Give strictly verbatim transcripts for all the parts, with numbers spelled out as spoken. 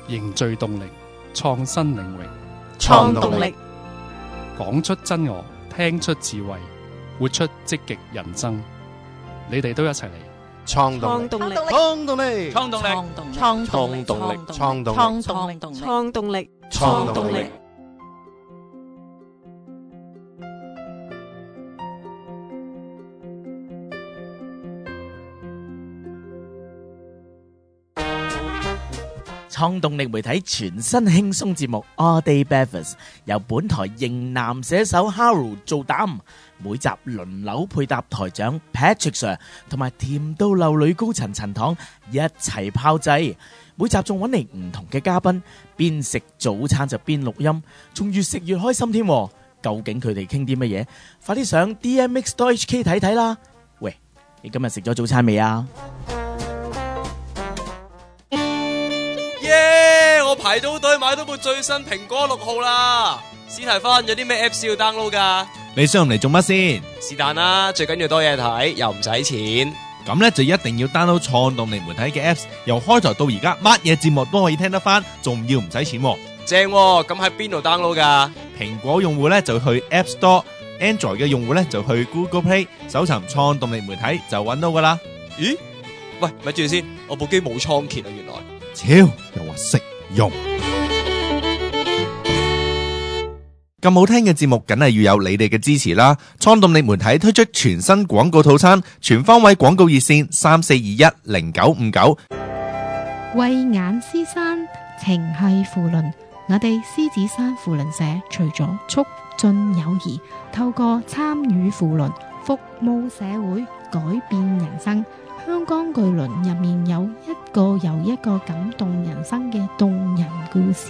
凝聚動力，創新領域， 創動力， 講出真我，聽出智慧，活出積極人生。你哋都一齊嚟創動力， 創動力， 創動力， 創動力， 創動力， 創動力， 創動力，創動力， 創動力。 創動力媒體全新輕鬆節目 All Day Breakfast 由本台型男寫手 Harold 做膽，每集輪流配搭台長 Patrick Sir 同埋甜到流女高層陳糖一齊炮製，每集仲揾嚟唔同嘅嘉賓，邊食早餐就邊錄音，仲越食越開心添。究竟佢哋傾啲乜嘢？快啲上 D M X dot H K 睇睇啦！喂，你今日食咗早餐未啊？ 耶！我排到隊買到部最新蘋果六號啦。史提芬，有啲咩 Apps 要 download 噶？ 你上嚟做乜先？ 是但啦，最緊要多嘢睇，又唔使錢。 咁咧就一定要 download 創動力媒體嘅 Apps， 由開台到而家，乜嘢節目都可以聽得翻，仲要唔使錢。 正喎，咁喺邊度 download 噶？ 蘋果用戶咧就去 App Store，Android 嘅用戶咧就去 Google Play， 搜尋創動力媒體就揾到噶啦。 咦？喂，咪住先，我部機冇倉頡啊，原來。 超又話識用，咁好聽嘅節目梗係要有你哋嘅支持啦！創動力媒體推出全新廣告套餐，全方位廣告熱線三四二一零九五九。 慧眼獅山情繫扶輪，我哋獅子山扶輪社除咗促進友誼，透過參與扶輪服務社會，改變人生。香港巨輪入面有一個又一個感動人生嘅動人故事。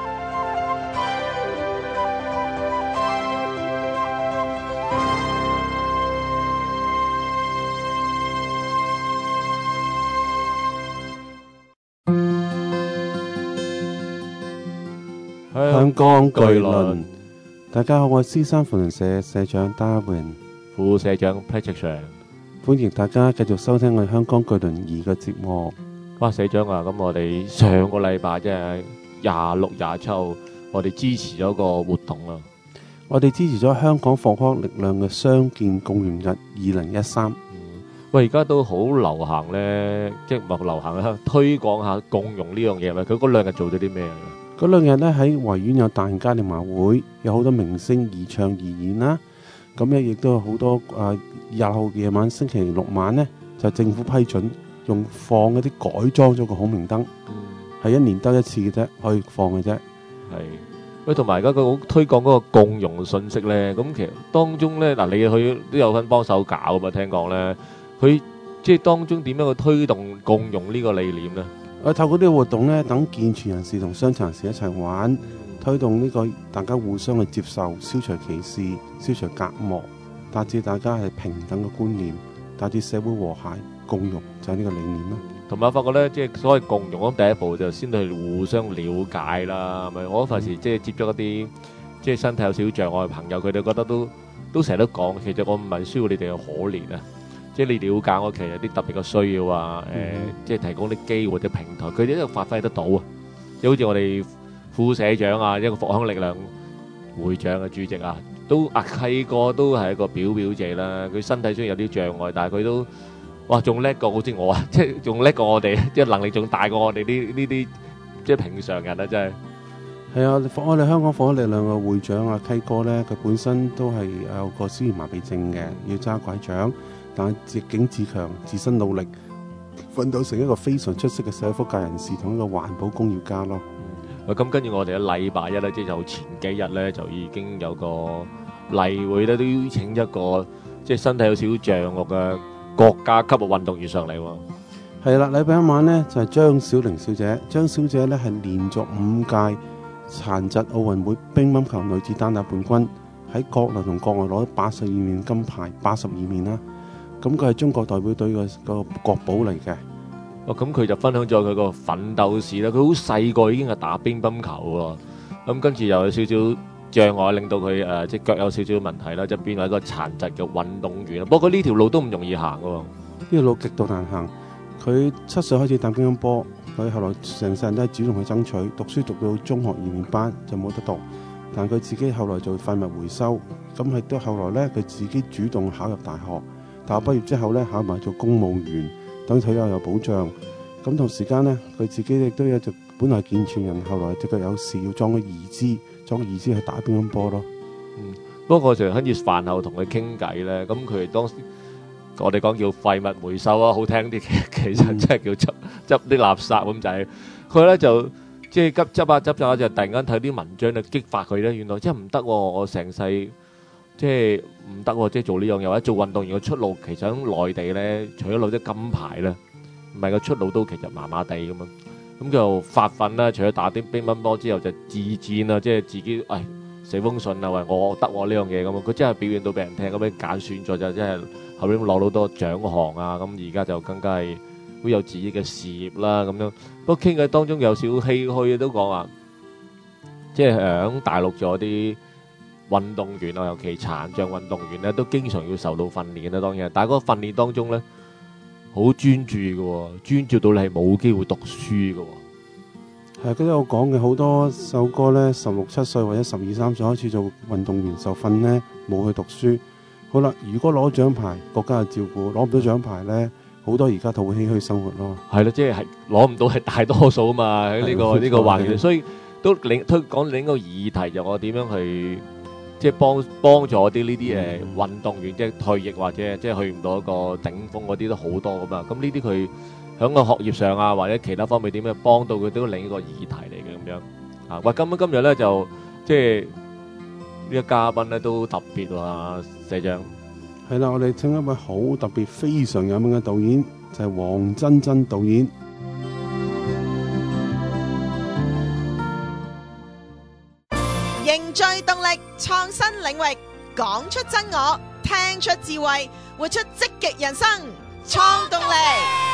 香港巨輪，大家好，我係獅山扶輪社社長 Darwin， 副社長 Patrick Sir。 歡迎大家繼續收聽我哋香港巨輪二嘅節目。 哇，社長啊，咁我哋上個禮拜即係廿六、廿七號，我哋支持咗個活動啦。 我哋支持咗香港復康力量嘅傷健共融日二零一三。 喂，而家都好流行咧，即係唔係流行咧，推廣下共融呢樣嘢咪？佢嗰兩日做咗啲咩啊？ 嗰兩日咧喺維園有大型嘉年華會，有好多明星義唱義演啦。咁咧亦都有好多啊！廿號夜晚星期六晚呢，就政府批准用放一啲改裝咗個孔明燈，係、嗯、一年得一次嘅啫，可以放嘅啫。 係喂，同埋而家佢好推廣嗰個共融信息咧，咁其實當中咧嗱，你去都有份幫手搞啊嘛，聽講咧，佢即係當中點樣去推動共融呢個理念咧？ 我透過呢個活動咧，等健全人士同傷殘人士一齊玩。推動呢個大家互相去接受，消除歧視，消除隔膜，達至大家係平等嘅觀念，達至社會和諧共融，就係呢個理念咯。 同埋我發覺咧，即係所謂共融咁第一步就先去互相了解啦，係咪？我嗰陣時即係接觸一啲即係身體有少少障礙嘅朋友，佢哋覺得都都成日都講，其實我唔係需要你哋嘅可憐啊，即係你了解我其實有啲特別嘅需要啊，誒、嗯呃，即係提供啲機會或者平台，佢哋都發揮得到啊，即係好似我哋副社長啊，一個復康力量會長嘅主席啊，都啊契過都係一個表表姐啦。佢身體雖然有啲障礙，但係佢都哇仲叻過好似我啊，即係仲叻過我哋，即係能力仲大過我哋呢呢啲即係平常人啊，真係。 係啊，我哋香港復康力量嘅會長啊契哥咧，佢本身都係有個小兒麻痹症嘅，要揸拐杖，但係逆境自強，自身努力，奮鬥成一個非常出色嘅社會福界人士同一個環保工業家咯。 咁跟住我哋嘅禮拜一咧，即係就前幾日咧，就已經有個例會咧，都邀請一個即係身體有少少障礙嘅國家級嘅運動員上嚟喎。 係啦，禮拜一晚咧就係張小玲小姐，張小姐咧係連續五屆殘疾奧運會乒乓球女子單打冠軍，喺國內同國外攞咗八十二面金牌，八十二面啦。咁佢係中國代表隊嘅個國寶嚟嘅。 哦，咁佢就分享咗佢個奮鬥史啦。佢好細個已經係打乒乓球喎，咁跟住又有少少障礙，令到佢誒隻腳有少少問題啦，就變為一個殘疾嘅運動員。不過佢呢條路都唔容易行喎。呢條路極度難行。 佢七歲開始打乒乓波，佢後來成世人都係主動去爭取，讀書讀到中學二年班就冇得讀，但佢自己後來做廢物回收，咁係都後來呢，佢自己主動考入大學，大學畢業之後呢，考埋做公務員，等退休有保障。咁同時間呢，佢自己亦都有隻本來健全人，後來隻腳有事要裝個義肢，裝個義肢去打乒乓波咯。 嗯，不過我就跟住飯後同佢傾偈咧，咁佢當時我哋講叫廢物回收啊，好聽啲，其實真係叫執執啲垃圾咁就係。佢咧就即係急執下執下就突然間睇啲文章就激發佢咧，原來真係唔得喎！我成世即係唔得喎，即係做呢樣嘢或者做運動員嘅出路，其實喺內地咧，除咗攞啲金牌咧，唔係個出路都其實麻麻地咁樣。咁就發奮啦，除咗打啲乒乓波之後，就自薦啦，即係自己誒寫封信啊，話我得喎呢樣嘢咁啊！佢真係表現到俾人聽，咁樣揀選咗就真係後邊攞到好多獎項啊！咁而家就更加係好有自己嘅事業啦咁樣。不過傾偈當中有少少唏噓，都講話即係喺大陸做啲運動員啊，尤其殘障運動員咧，都經常要受到訓練啦。當然，但係嗰個訓練當中咧，好專注嘅，專注到你係冇機會讀書嘅。 係，佢都有講嘅，好多首歌咧，十六七歲或者十二三歲開始做運動員受訓咧，冇去讀書。好啦，如果攞獎牌，國家嘅照顧；攞唔到獎牌咧，好多而家就會唏噓生活咯。 係啦，即係攞唔到係大多數啊嘛，喺呢個呢個環境，所以都另推講另一個議題，就我點樣去即係幫幫助啲呢啲誒運動員，即係退役或者即係去唔到一個頂峰嗰啲都好多噶嘛。咁呢啲佢喺個學業上啊，或者其他方面點樣幫到佢，都另一個議題嚟嘅咁樣啊。喂，今今日咧就即係呢個嘉賓咧都特別喎，社長。 係啦，我哋請一位好特別、非常有名嘅導演，就係黃真真導演。 凝聚動力，創新領域，講出真我，聽出智慧，活出積極人生，創動力。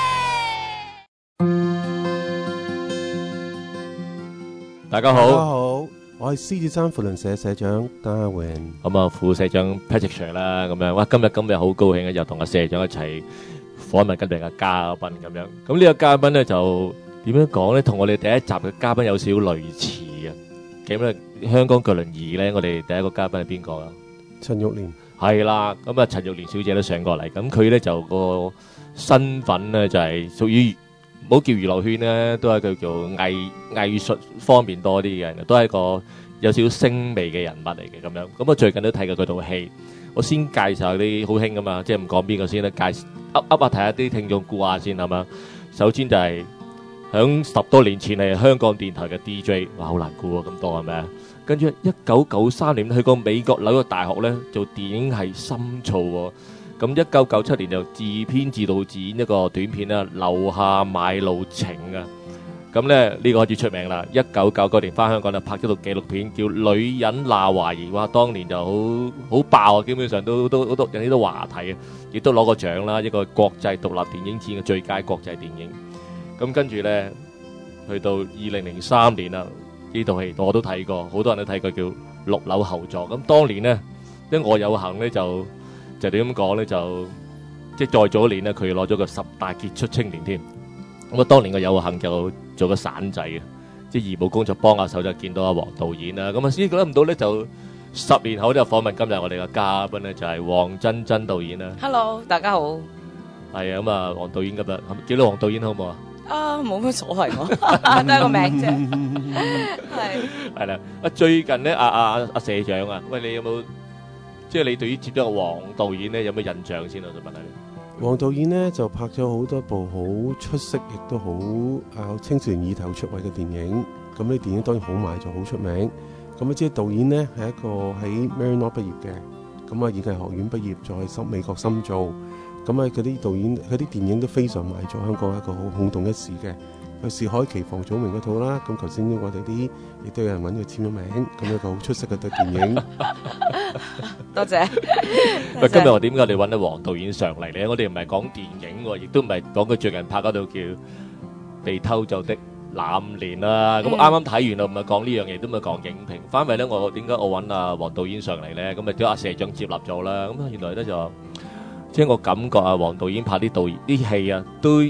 大家好， 大家好，我係獅子山扶輪社社長 Darwin， 咁啊副社長 Patrick Sir 啦，咁樣哇，今日今日好高興啊，又同阿社長一齊訪問今日嘅嘉賓咁樣。咁呢個嘉賓咧就點樣講咧？同我哋第一集嘅嘉賓有少少類似嘅。咁咧，香港巨輪二咧，我哋第一個嘉賓係邊個啊？ 陳玉蓮係啦，咁啊陳玉蓮小姐都上過嚟，咁佢咧就個身份咧就係屬於。唔好叫娛樂圈咧，都係一個叫藝藝術方面多啲嘅人，都係一個有少少星味嘅人物嚟嘅咁樣。咁我最近都睇過佢套戲，我先介紹下啲好興噶嘛，即係唔講邊個先啦，介紹噏噏下睇下啲聽眾估下先係嘛。首先就係響十多年前係香港電台嘅 D J， 哇好難估啊咁多係咪啊？跟住一九九三年去過美國紐約大學咧做電影系深造喎。咁一九九七年就自編自導自演一個短片啦，《樓下買路情》啊。咁咧呢個開始出名啦。一九九九年翻香港就拍咗套紀錄片叫《女人那懷疑》，哇！當年就好好爆啊，基本上都都好多引起到話題啊，亦都攞個獎啦，一個國際獨立電影展嘅最佳國際電影。咁跟住咧，去到二零零三年啦，呢套戲我都睇過，好多人都睇過，叫《六樓後座》。咁當年咧，因為我有幸咧就。就點咁講咧？就即係再早一年咧，佢攞咗個十大傑出青年添。咁啊，當年我有幸就做個散仔嘅，即係義務工作幫下手，就見到阿黃導演啦。咁啊，先覺得唔到咧，就十年後就訪問今日我哋嘅嘉賓咧，就係黃真真導演啦。 Hello， 大家好。 係啊，咁啊，黃導演今日叫到黃導演好唔好啊？ 啊，冇乜所謂我，都係個名啫。係。 係啦，啊最近咧，阿阿阿社長啊，喂，你有冇？即係你對於接咗個黃導演咧，有咩印象先啊？我想問下你。 黃導演呢，就拍咗好多部好出色，亦都好啊青少年意頭出位嘅電影。咁呢電影當然好賣座，好出名。咁啊，即係導演呢，係一個喺 Maryknoll 畢業嘅，咁啊演藝學院畢業，再喺深美國深造。咁啊，佢啲導演佢啲電影都非常賣座，香港係一個好轟動一時嘅。有《是海奇》房祖名嗰套啦，咁頭先我哋啲亦都有人揾佢簽咗名，咁一個好出色嘅對電影。 多謝。 喂，今日我點解你揾到黃導演上嚟咧？我哋唔係講電影喎，亦都唔係講佢最近拍嗰套叫《被偷走的那五年》啦。咁啱啱睇完啦，唔係講呢樣嘢，都唔係講影評。翻嚟咧，我點解我揾阿黃導演上嚟咧？咁啊，叫阿社長接納咗啦。咁啊，原來咧就即係我感覺啊，黃導演拍啲導演啲戲啊，都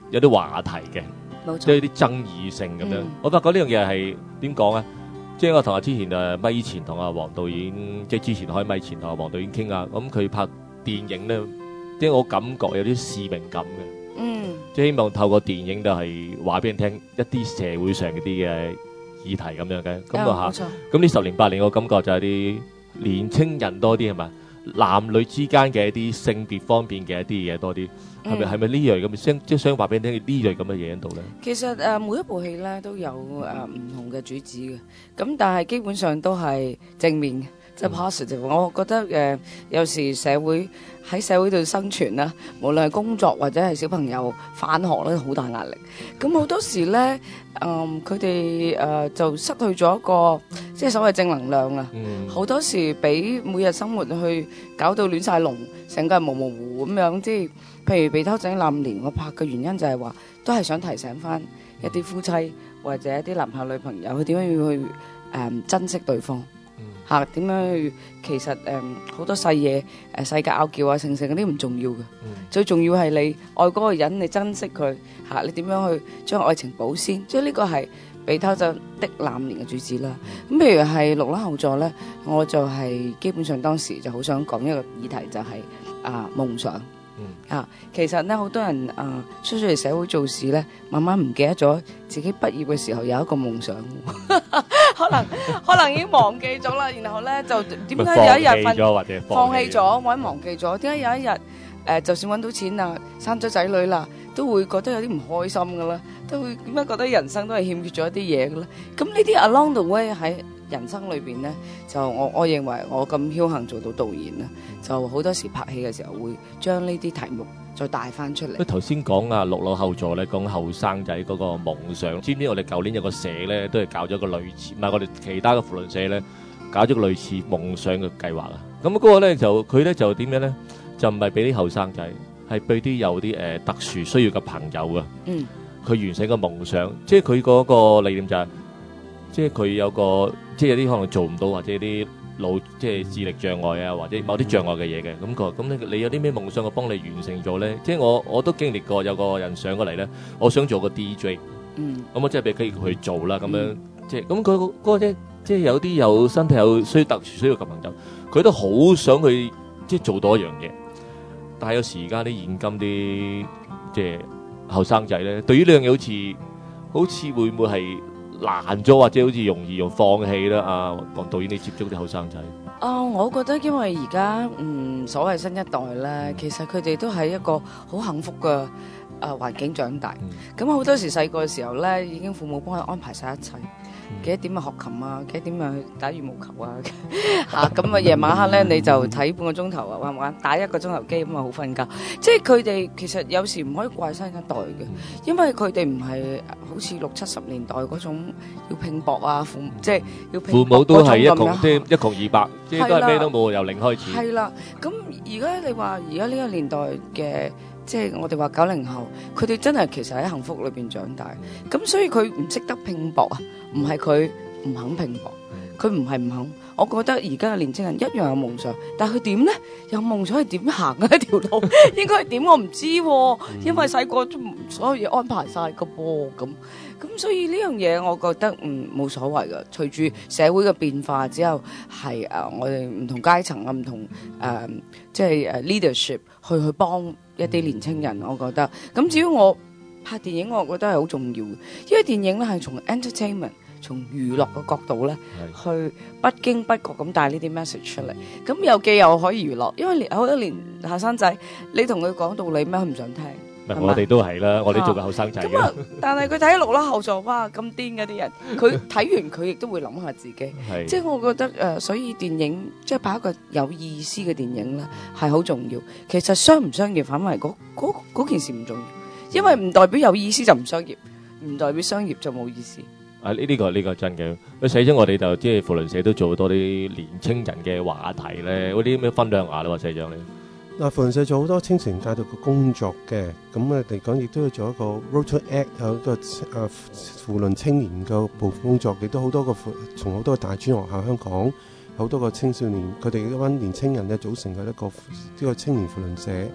有啲話題嘅， 冇錯即係啲爭議性咁樣。 嗯我發覺呢樣嘢係點講啊？即係我同阿之前誒咪前同阿黃導演，即係之前開咪前同阿黃導演傾啊，咁佢拍電影咧，即係我感覺有啲使命感嘅， 嗯， 即係希望透過電影就係話俾人聽一啲社會上嗰啲嘅議題咁樣嘅，咁啊嚇。 啊冇錯咁呢十年八年，我感覺就係啲年青人多啲係咪？男女之間嘅一啲性別方面嘅一啲嘢多啲，係咪係咪呢樣咁？相即係想話俾你聽呢樣咁嘅嘢喺度咧？ 其實誒、呃、每一部戲咧都有誒唔、呃、同嘅主旨嘅，咁但係基本上都係正面嘅，即係 positive。我覺得誒、呃、有時社會喺社會度生存啦，無論係工作或者係小朋友返學咧，好大壓力。咁好多時咧，嗯佢哋誒就失去咗一個即係所謂正能量啊。好、多時俾每日生活去搞到亂晒龍，成個人模模糊咁樣，即係譬如被偷仔攬年，我拍嘅原因就係話，都係想提醒翻一啲夫妻或者一啲男朋友女朋友，佢點樣要去誒、嗯、珍惜對方嚇，點、樣去其實誒好、嗯、多細嘢誒世界拗撬啊，成成嗰啲唔重要嘅， 嗯、 最重要係你愛嗰個人，你珍惜佢嚇，你點樣去將愛情保鮮，即係呢個係被偷走的攬年嘅主旨啦。咁譬如係六樓後座咧，我就係基本上當時就好想講一個議題，就係、是、啊夢想。 嗯、 啊，其實咧好多人啊出咗嚟社會做事咧，慢慢唔記得咗自己畢業嘅時候有一個夢想，可能可能已經忘記咗啦。然後咧就點解有一日放棄咗或者放棄咗或者忘記咗？點解有一日誒、呃，就算揾到錢啦，生咗仔女啦，都會覺得有啲唔開心噶啦，都會點解覺得人生都係欠缺咗一啲嘢嘅咧？咁呢啲 along the way 喺人生裏邊咧，就我我認為我咁僥倖做到導演咧，就好多時拍戲嘅時候會將呢啲題目再帶翻出嚟。 佢頭先講啊，六樓後座咧講後生仔嗰個夢想，知唔知我哋舊年有個社咧都係搞咗個類似，唔係我哋其他嘅扶輪社咧搞咗個類似夢想嘅計劃啊。咁嗰個咧就佢咧就點樣咧？就唔係俾啲後生仔，係俾啲有啲誒、呃、特殊需要嘅朋友啊。嗯，佢完成個夢想，即係佢嗰個理念就係、是，即係佢有個。即係有啲可能做唔到，或者啲腦即係智力障礙啊，或者某啲障礙嘅嘢嘅。咁佢話：咁你你有啲咩夢想我幫你完成咗咧？即係我我都經歷過，有個人上過嚟咧，我想做個 D J。嗯。咁我即係俾佢去做啦，咁樣、嗯、即係咁佢嗰個即即係有啲有身體有需特殊需要嘅朋友，佢都好想去即係做到一樣嘢。但係有時而家啲現今啲即係後生仔咧，對於呢樣嘢好似好似會唔會係？難咗或者好似容易用放棄啦，啊，黃導演你接觸啲後生仔？ 啊，我覺得因為而家嗯所謂新一代咧，其實佢哋都係一個好幸福嘅啊環境長大。咁好多時細個嘅時候咧，已經父母幫佢安排晒一切。幾多點啊學琴啊，幾多點啊去打羽毛球啊嚇，咁啊夜晚黑咧你就睇半個鐘頭啊玩玩打一個鐘頭機咁啊好瞓覺。即係佢哋其實有時唔可以怪新一代嘅，因為佢哋唔係好似六七十年代嗰種要拼搏啊，父即係要拼搏父母都係一窮嗰種咁樣即係一窮二白，即係都係咩都冇，由零開始。 係啦，咁而家你話而家呢個年代嘅。即係我哋話九零後，佢哋真係其實喺幸福裏邊長大，咁所以佢唔識得拼搏啊，唔係佢唔肯拼搏，佢唔係唔肯。我覺得而家嘅年青人一樣有夢想，但係佢點咧？有夢想係點行啊？一條路應該係點我唔知喎，因為細個都所有嘢安排晒個噃咁。咁所以呢樣嘢，我覺得嗯冇所謂嘅。隨住社會嘅變化之後，係誒、呃、我哋唔同階層啊，唔同誒、呃、即係誒 leadership 去去幫一啲年青人。我覺得咁至於我拍電影，我覺得係好重要嘅，因為電影咧係從 entertainment 從娛樂嘅角度咧，去不經不覺咁帶呢啲 message 出嚟。咁又既又可以娛樂，因為好多年後生仔，你同佢講道理咩，佢唔想聽。 我哋都係啦，我哋做個後生仔嘅。 但係佢睇六樓後座，哇咁癲嗰啲人，佢睇完佢亦都會諗下自己。即係我覺得誒、呃，所以電影即係拍一個有意思嘅電影咧，係好重要。其實商唔商業反為嗰嗰嗰件事唔重要，因為唔代表有意思就唔商業，唔代表商業就冇意思。 啊！呢呢個呢個真嘅。佢寫咗我哋就即係扶輪社都做多啲年青人嘅話題咧，嗰啲咩分享下啦，社長你。 嗱，扶輪社做好多青年教育嘅工作嘅，咁啊嚟講亦都要做一個 Road to Act 有一個誒扶輪青年嘅部分工作，亦都好多個從好多個大專學校香港好多個青少年，佢哋一班年青人咧組成嘅一個呢個青年扶輪社，咁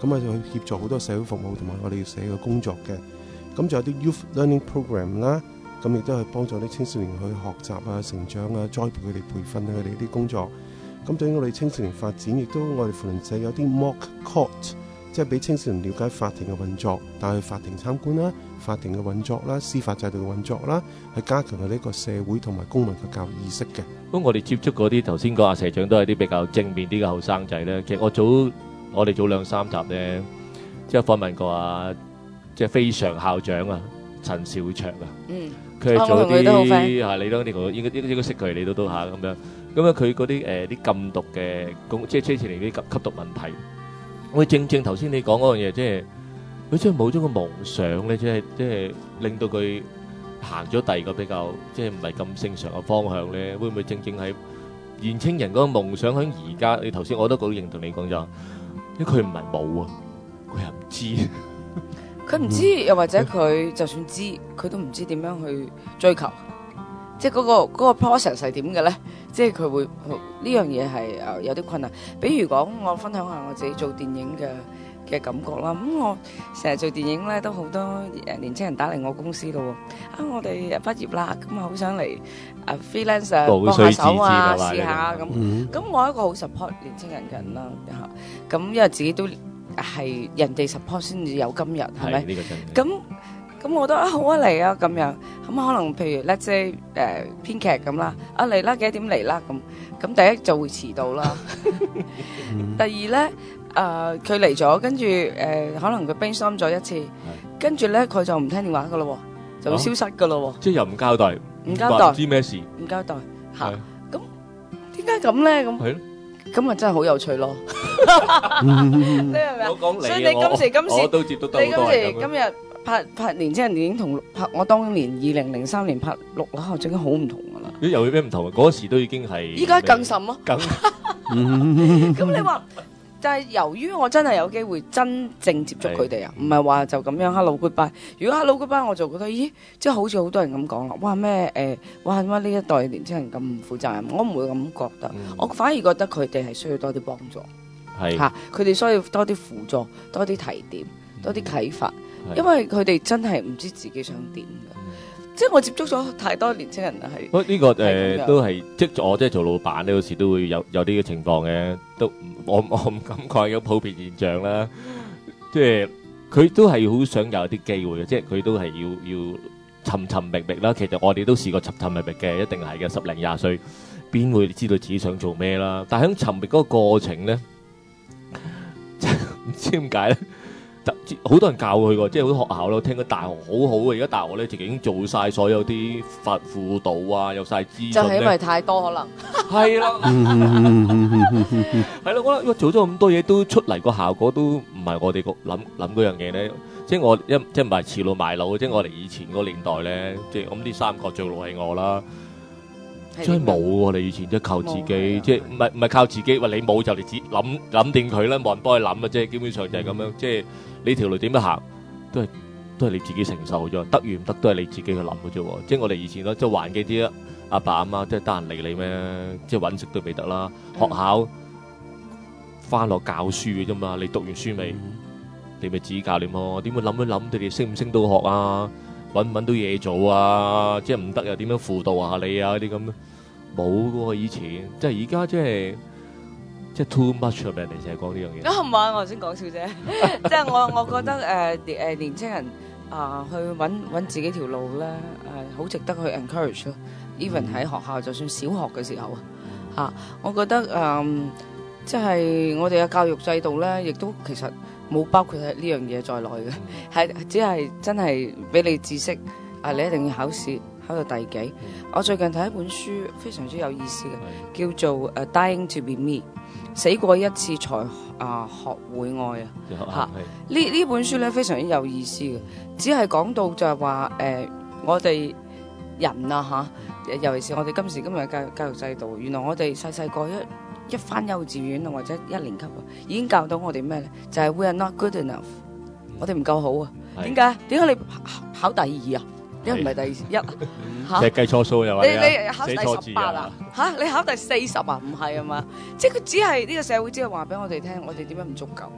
咁啊去協助好多社會服務同埋我哋社嘅工作嘅。咁仲有啲 youth learning program 啦，咁亦都係幫助啲青少年去學習啊、成長啊、栽培佢哋、培訓佢哋啲工作。咁對於我哋青少年發展，亦都我哋扶輪社有啲 mock court， 即係俾青少年了解法庭嘅運作，帶去法庭參觀啦、法庭嘅運作啦、司法制度嘅運作啦，係加強佢呢個社會同埋公民嘅教育意識嘅。 咁我哋接觸嗰啲頭先講阿社長都係啲比較正面啲嘅後生仔咧。其實我早我哋早兩三集咧，即係訪問過啊，即係非常校長啊，陳兆卓啊。嗯。佢係做啲係你都呢個應該應該應該識佢，你都都下咁樣。咁啊，佢嗰啲誒啲禁毒嘅公，即係青少年啲吸吸毒問題。我正正頭先你講嗰樣嘢，即係佢真係冇咗個夢想咧，即係即係令到佢行咗第二個比較即係唔係咁正常嘅方向咧。會唔會正正係年青人嗰個夢想喺而家？你頭先我都好認同你講咗，因為佢唔係冇啊，佢又唔知。 佢唔知，又或者佢就算知，佢都唔知點樣去追求。即係嗰個嗰個 process 係點嘅咧？即係佢會呢樣嘢係誒有啲困難。比如講，我分享下我自己做電影嘅嘅感覺啦。咁我成日做電影咧，都好多誒年青人打嚟我公司咯。啊，我哋畢業啦，咁啊好想嚟誒 freelance 啊，幫下手啊，試下咁。咁我係一個好 support 年青人嘅人啦嚇。咁因為自己都係人哋 support 先至有今日，係咪？呢個真。咁咁我覺得啊好啊嚟啊咁樣，咁可能譬如 let's say 誒編劇咁啦，啊嚟啦幾點嚟啦咁，咁第一就會遲到啦。第二咧誒佢嚟咗，跟住誒可能佢 brainstorm 咗一次，跟住咧佢就唔聽電話噶咯，就會消失噶咯。 即係又唔交代， 唔交代， 唔知咩事， 唔交代嚇。咁點解咁咧？咁係咯。咁啊真係好有趣咯！你係咪啊？所以你今時今時， 我都接觸到你今時今日拍拍年青人電影同拍我當年二零零三年拍《六樓後》已經好唔同噶啦。 咦？又有咩唔同啊？嗰時都已經係依家更甚咯。 更咁你話，但係由於我真係有機會真正接觸佢哋啊，唔係話就咁樣 hello goodbye。如果 hello goodbye，我就覺得咦，即係好似好多人咁講啦。哇咩誒？哇點解呢一代年青人咁唔負責任？我唔會咁覺得，我反而覺得佢哋係需要多啲幫助。係嚇，佢哋需要多啲輔助、多啲提點、多啲啟發，因為佢哋真係唔知自己想點嘅。即係我接觸咗太多年青人啦，係。 呢個誒都係即係我即係做老闆咧，有時都會有有啲嘅情況嘅，都我我唔敢講有普遍現象啦。即係佢都係好想有啲機會嘅，即係佢都係要要尋尋覓覓啦。其實我哋都試過尋尋覓覓嘅，一定係嘅。十零廿歲邊會知道自己想做咩啦？但係喺尋覓嗰個過程咧，唔知點解咧？好多人教佢喎，即係好多學校咯。聽講大學好好啊，而家大學咧直情做晒所有啲輔輔導啊，有晒資訊咧。就係因為太多可能。 係啦，係咯，我覺得做咗咁多嘢都出嚟個效果都唔係我哋個諗諗嗰樣嘢咧。即係我一即係唔係恃老賣老，即係我哋以前嗰個年代咧，即係咁呢三個最老係我啦。真係冇喎！你以前即係靠自己，即係唔係唔係靠自己？話你冇就你自諗諗掂佢啦，冇人幫佢諗啊！即係基本上就係咁樣，即係你條路點樣行，都係都係你自己承受咗，得與唔得都係你自己去諗嘅啫。即係我哋以前咯，即係環境啲阿爸阿媽，即係得閒理你咩？即係揾食都未得啦。學校翻落教書嘅啫嘛，你讀完書未？你咪指教你咯。點會諗一諗你哋升唔升到學啊？揾唔揾到嘢做啊？即係唔得又點樣輔導下你啊？啲咁冇嘅喎，以前即係而家即係即係 too much 啊！人哋成日講呢樣嘢。 咁唔係我先講笑啫，即係我我覺得誒誒年青人啊去揾揾自己條路咧誒好值得去 encourage 咯。even 喺學校就算小學嘅時候啊，我覺得誒即係我哋嘅教育制度咧，亦都其實冇包括喺呢樣嘢在內嘅，係只係真係俾你知識啊！你一定要考試考到第幾？我最近睇一本書非常之有意思嘅，叫做《誒 Dying to Be Me》，死過一次才啊學會愛啊！嚇呢呢本書咧非常之有意思嘅，只係講到就係話誒我哋人啊嚇，尤其是我哋今時今日嘅教育教育制度，原來我哋細細個一一返幼稚園啊，或者一年級啊，已經教到我哋咩咧？就係、是、we are not good enough，我哋唔夠好啊！點解？點解你考第二啊？點解唔係第一啊？嚇！ 即係計錯數又話你你考第十八啊？嚇！你考第四十啊？唔係啊嘛？即係佢只係呢、這個社會只係話俾我哋聽，我哋點樣唔足夠，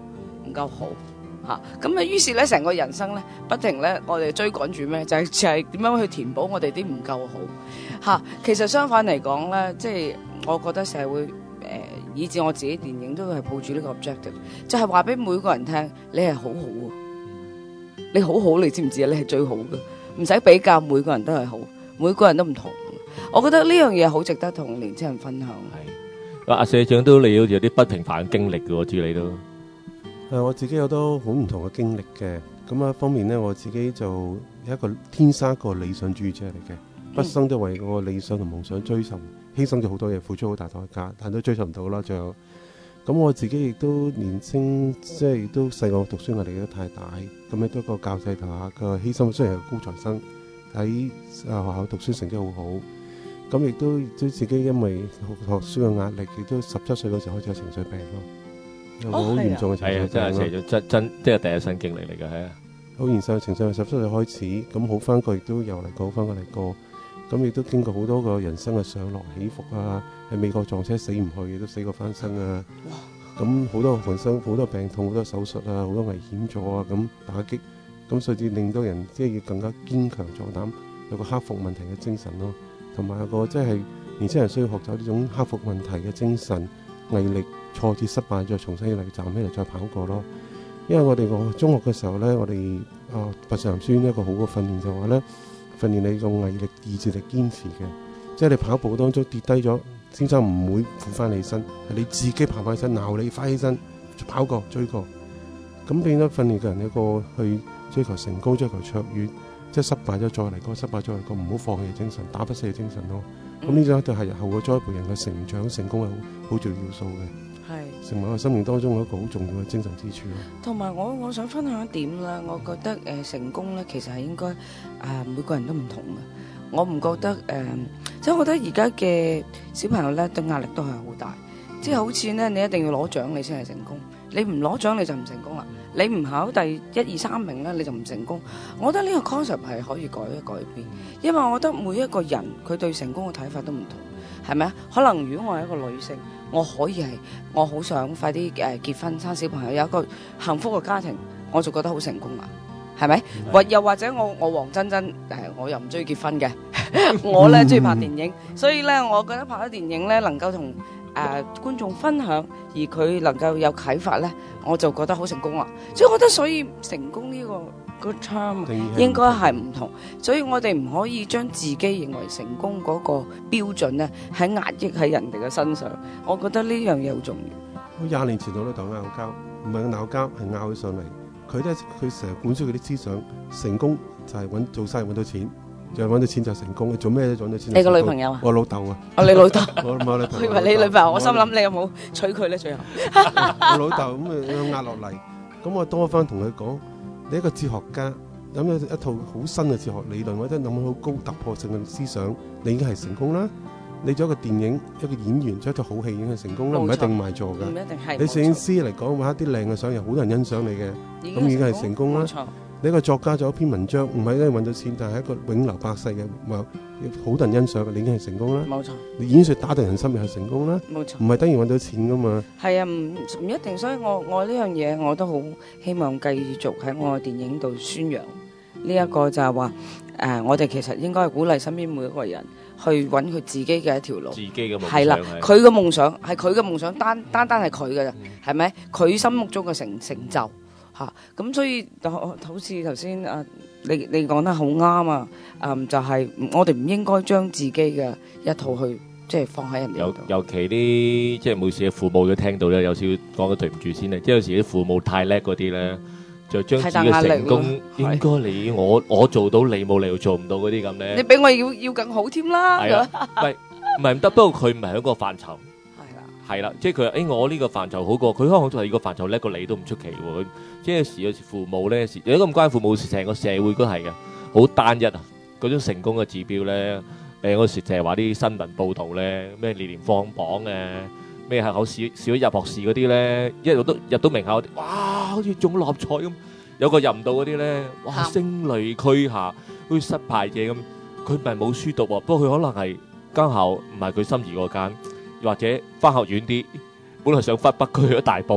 唔夠好嚇，咁啊於是咧成個人生咧不停咧我哋追趕住咩？就係、是、就係、是、點樣去填補我哋啲唔夠好嚇。其實相反嚟講咧，即係我覺得社會誒、呃、以至我自己電影都係抱住呢個 objective，就係話俾每個人聽，你係好好喎，你好好，你知唔知啊？你係最好嘅，唔使比較，每個人都係好，每個人都唔同。我覺得呢樣嘢好值得同年輕人分享。 係，阿社長都你好似有啲不平凡嘅經歷嘅喎，知你都。 誒，我自己有都好唔同嘅經歷嘅。咁啊，一方面呢，我自己就係一個天生一個理想主義者嚟嘅，畢生都為個理想同夢想追尋，犧牲咗好多嘢，付出好大代價，但都追尋唔到啦。最後，咁我自己亦都年青，即係亦都細個讀書壓力都太大，咁亦都個教制下個犧牲，雖然係高材生，喺啊學校讀書成績好好。咁亦都都自己因為學書嘅壓力，亦都十七歲嗰時開始有情緒病咯，有個好嚴重嘅情緒病咯。 真係社長真真即係第一身經歷嚟嘅，係啊， 好嚴重嘅情緒，十七歲開始，咁好翻過，亦都又嚟過，好翻過嚟過，咁亦都經過好多個人生嘅上落起伏啊，喺美國撞車死唔去，亦都死過翻生啊，咁好多人生好多病痛，好多手術啊，好多危險咗啊，咁打擊，咁所以令到人即係要更加堅強壯膽，有個克服問題嘅精神咯。同埋有個即係年輕人需要學習呢種克服問題嘅精神、毅力、挫折失敗再重新嚟站起嚟再跑過咯。因為我哋個中學嘅時候咧，我哋啊拔萃男書院一個好嘅訓練就話咧，訓練你個毅力、意志力、堅持嘅。即係你跑步當中跌低咗，先生唔會扶翻你身，係你自己爬翻起身，鬧你翻起身，跑過追過。咁變咗訓練嘅人一個去追求成功、追求卓越。即係失敗咗再嚟過，失敗再嚟過，唔好放棄嘅精神，打不死嘅精神咯。咁呢種一定係日後嘅栽培人嘅成長、成功係好重要要素嘅，係成為我生命當中一個好重要嘅精神支柱咯。 同埋我我想分享一點啦，我覺得誒、呃、成功咧其實係應該啊、呃、每個人都唔同嘅。我唔覺得誒，即、呃、係、就是、我覺得而家嘅小朋友咧對壓力都係好大，即係好似咧你一定要攞獎你先係成功，你唔攞獎你就唔成功啦。你唔考第一二三名咧，你就唔成功。我覺得呢個 concept 係可以改一改變，因為我覺得每一個人佢對成功嘅睇法都唔同，係咪啊？可能如果我係一個女性，我可以係我好想快啲誒結婚生小朋友，有一個幸福嘅家庭，我就覺得好成功啦，係咪？或又或者我我黃真真誒，我又唔中意結婚嘅，我咧中意拍電影，所以咧我覺得拍咗電影咧能夠同誒、呃、觀眾分享，而佢能夠有啟發咧，我就覺得好成功啦。所以我覺得，所以成功呢、這個、這個 term 應該係唔同，所以我哋唔可以將自己認為成功嗰個標準咧，喺壓抑喺人哋嘅身上。我覺得呢樣嘢好重要。 我廿年前我都同佢拗交，唔係鬧交，係拗起上嚟。佢咧，佢成日灌輸佢啲思想，成功就係揾做生意揾到錢。就揾到錢就成功，做咩都揾到錢。 你個女朋友啊？ 我老豆啊。 哦，你老豆。 我冇女朋友。 我以為你女朋友，我心諗你有冇娶佢咧？最後。 我老豆咁啊壓落嚟，咁我多番同佢講，你一個哲學家，諗咗一套好新嘅哲學理論，或者諗好高突破性嘅思想，你已經係成功啦。你做一個電影一個演員，做一套好戲已經係成功啦，唔一定賣座㗎。 唔一定係。 你攝影師嚟講畫一啲靚嘅相，有好多人欣賞你嘅，咁已經係成功啦。冇錯。你一個作家做一篇文章，唔係因為揾到錢，但係一個永留百世嘅，好多人欣賞嘅，你已經係成功啦。冇錯。你演說打動人心又係成功啦。冇錯。唔係等於揾到錢噶嘛。係啊，唔唔一定，所以我我呢樣嘢我都好希望繼續喺我嘅電影度宣揚呢一個就係話誒，我哋其實應該係鼓勵身邊每一個人去揾佢自己嘅一條路。自己嘅夢想係啦，佢嘅夢想係佢嘅夢想，單單單係佢嘅，係咪？佢心目中嘅成成就。嚇，咁所以好似頭先啊，你你講得好啱啊，嗯，就係我哋唔應該將自己嘅一套去即係放喺人哋度。尤其啲即係每時嘅父母都聽到咧，有少少講得對唔住先咧，即係有時啲父母太叻嗰啲咧，就將自己嘅成功應該你我我做到，你冇理由做唔到嗰啲咁咧。你比我要要更好添啦。係啊，唔係唔係唔得，不過佢唔係喺個範疇。係啦，即係佢話，誒，我呢個範疇好過佢，可能第二個範疇叻過你都唔出奇喎。即係有時有時父母咧，有啲咁關父母事，成個社會都係嘅，好單一啊。嗰種成功嘅指標咧，誒，嗰時就係話啲新聞報導咧，咩年年放榜嘅，咩係考試少咗入學試嗰啲咧，一路都入到名校，哇，好似中六合彩咁，有個入唔到嗰啲咧，哇，聲淚俱下，好似失敗者咁。佢唔係冇書讀喎，不過佢可能係間校唔係佢心儀嗰間。或者翻學遠啲，本來想翻北區去咗大埔，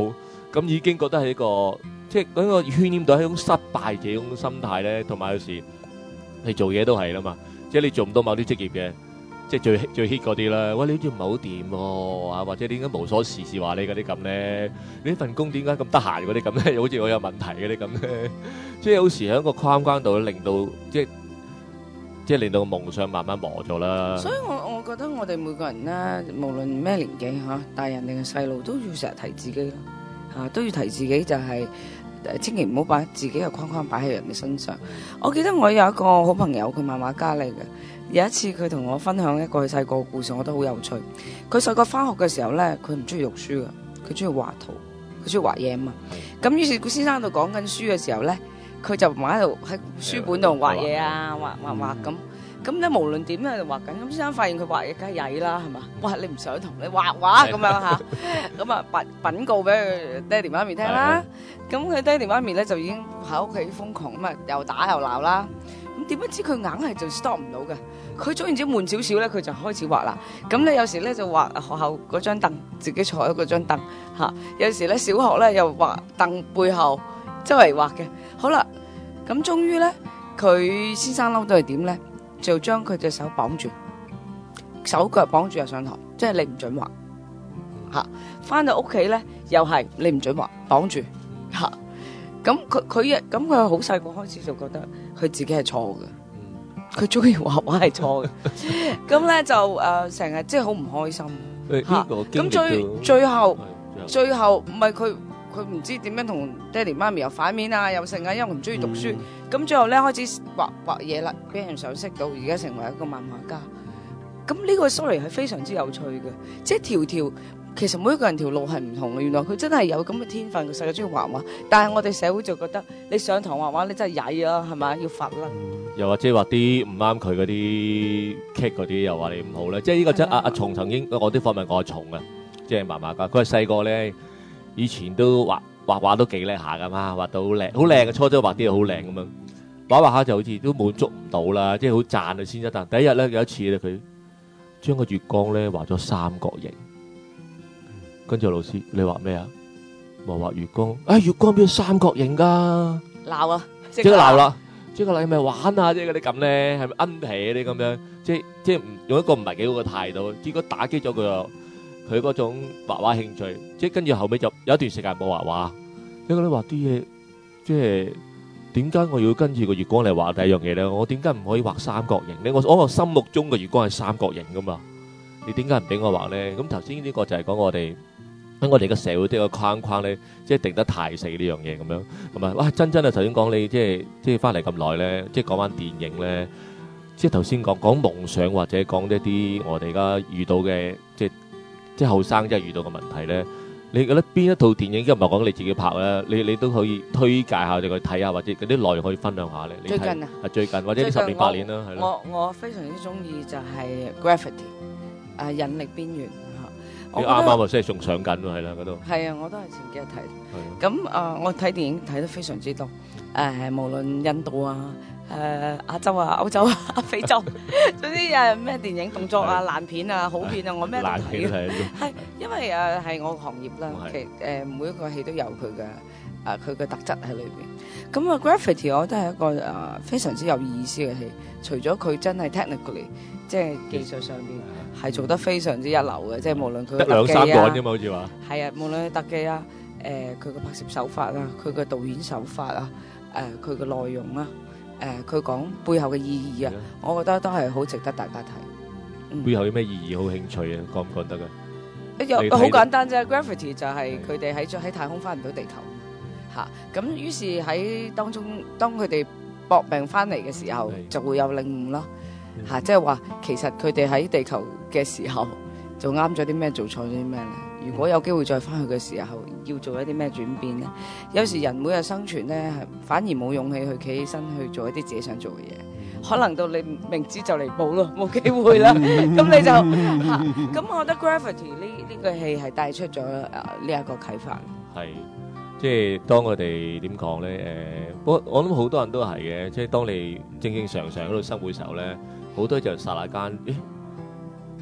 咁已經覺得係一個即係嗰個渲染到係一種失敗嘅一種心態咧，同埋有時你做嘢都係啦嘛，即係你做唔到某啲職業嘅。即係最最 hit 嗰啲啦，喂，你好似唔係好掂喎，啊或者點解無所事事話你嗰啲咁咧？你呢份工點解咁得閒嗰啲咁咧？好似我有問題嗰啲咁咧，即係有時喺個框框度令到即係即係令到個夢想慢慢磨咗啦。 所以我我覺得我哋每個人咧，無論咩年紀嚇，大人定係細路，都要成日提自己咯嚇，都要提自己就係、誒，千祈唔好把自己嘅框框擺喺人哋身上。我記得我有一個好朋友，佢漫畫家嚟嘅。有一次佢同我分享一個佢細個嘅故事，我覺得好有趣。佢細個翻學嘅時候咧，佢唔中意讀書嘅，佢中意畫圖，佢中意畫嘢啊嘛。咁於是佢先生喺度講緊書嘅時候咧，佢就喺度喺書本度畫嘢啊，畫畫畫咁。咁咧無論點咧就畫緊。咁先生發現佢畫嘢梗係曳啦，係嘛？哇！你唔想同你畫畫咁樣嚇？咁啊稟稟告俾佢爹哋媽咪聽啦。咁佢爹哋媽咪咧就已經喺屋企瘋狂咁啊，又打又鬧啦。咁點不知佢硬係就 stop 唔到嘅。佢總然之悶少少咧，佢就開始畫啦。咁咧有時咧就畫學校嗰張凳，自己坐喺嗰張凳嚇。有時咧小學咧又畫凳背後周圍畫嘅。好啦，咁終於咧佢先生嬲到係點咧？就將佢隻手綁住，手腳綁住入上堂，即係你唔準畫嚇。翻到屋企咧又係你唔準畫，綁住嚇。咁佢佢一咁佢好細個開始就覺得佢自己係錯嘅。佢中意畫畫係錯嘅，咁咧就誒成日即係好唔開心嚇。咁最最後最後唔係佢佢唔知點樣同爹哋媽咪又反面啊，又成啊，因為佢唔中意讀書。咁最後咧開始畫畫嘢啦，俾人賞識到，而家成為一個漫畫家。咁呢個 story 係非常之有趣嘅，即係條條其實每一個人條路係唔同嘅。原來佢真係有咁嘅天分，佢細個中意畫畫，但係我哋社會就覺得你上堂畫畫你真係曳啊，係咪？要罰啦。 又或者話啲唔啱佢嗰啲 cake 嗰啲，又話你唔好咧。即係呢個真阿阿松曾經，我啲訪問過阿松啊，即係漫畫家。佢係細個咧，以前都畫畫畫都幾叻下噶嘛，畫到好靚，好靚嘅。初初畫啲嘢好靚咁樣，畫畫下就好似都滿足唔到啦，即係好讚佢先一但第一日咧有一次咧，佢將個月光咧畫咗三角形，跟住老師你畫咩啊？我畫月光，啊月光邊有三角形噶？鬧啊！即刻鬧啦！即係你咪玩啊！即係嗰啲咁咧，係咪奀皮啲咁樣？即係即係唔用一個唔係幾好嘅態度，結果打擊咗佢佢嗰種畫畫興趣。即係跟住後尾就有一段時間冇畫畫，因為你畫啲嘢，即係點解我要跟住個月光嚟畫第一樣嘢咧？我點解唔可以畫三角形咧？我我心目中嘅月光係三角形噶嘛？你點解唔俾我畫咧？咁頭先呢個就係講我哋。喺我哋嘅社會都有個框框咧，即係定得太死呢樣嘢咁樣，同埋哇真真啊！頭先講你即係即係翻嚟咁耐咧，即係講翻電影咧，即係頭先講講夢想或者講一啲我哋而家遇到嘅即係即係後生即係遇到嘅問題咧，你覺得邊一套電影，即係唔係講你自己拍咧，你你都可以推介下，你去睇下，或者嗰啲內容可以分享下咧。 最近啊， 啊最近或者呢十年八年啦，係咯。 我我非常之中意就係 Gravity， 啊引力邊緣。 你啱啱啊，即係仲上緊喎，係啦嗰度。 係啊，我都係前幾日睇。咁啊，我睇電影睇得非常之多。誒，無論印度啊、誒亞洲啊、歐洲啊、非洲，總之誒咩電影動作啊、爛片啊、好片啊，我咩都睇嘅。係因為誒係我行業啦，其實誒每一個戲都有佢嘅誒佢嘅特質喺裏邊。咁啊，Gravity 我覺得係一個誒非常之有意思嘅戲，除咗佢真係 technically 即係技術上邊。係做得非常之一流嘅，即係無論佢嘅特技啊，得兩三個啫嘛，好似話。係啊，無論佢特技啊，誒佢嘅拍攝手法啊，佢嘅導演手法啊，誒佢嘅內容啊，誒佢講背後嘅意義啊，我覺得都係好值得大家睇。 背後有咩意義？好興趣啊，覺唔覺得嘅？ 有好簡單啫 ，Gravity 就係佢哋喺喺太空翻唔到地球嚇，咁於是喺當中當佢哋搏命翻嚟嘅時候，就會有領悟咯。嚇、啊，即係話其實佢哋喺地球嘅時候做啱咗啲咩，做錯咗啲咩咧？如果有機會再翻去嘅時候，要做一啲咩轉變咧？有時人每日生存咧，係反而冇勇氣去企起身去做一啲自己想做嘅嘢，可能到你明知就嚟冇咯，冇機會啦。咁你就嚇，咁、啊、我覺得 Gravity 呢呢個戲係帶出咗誒呢一個啟發。 係。即係當我哋點講咧？誒，我我諗好多人都係嘅。即係當你正正常常喺度生活嘅時候咧，好多就剎那間，誒，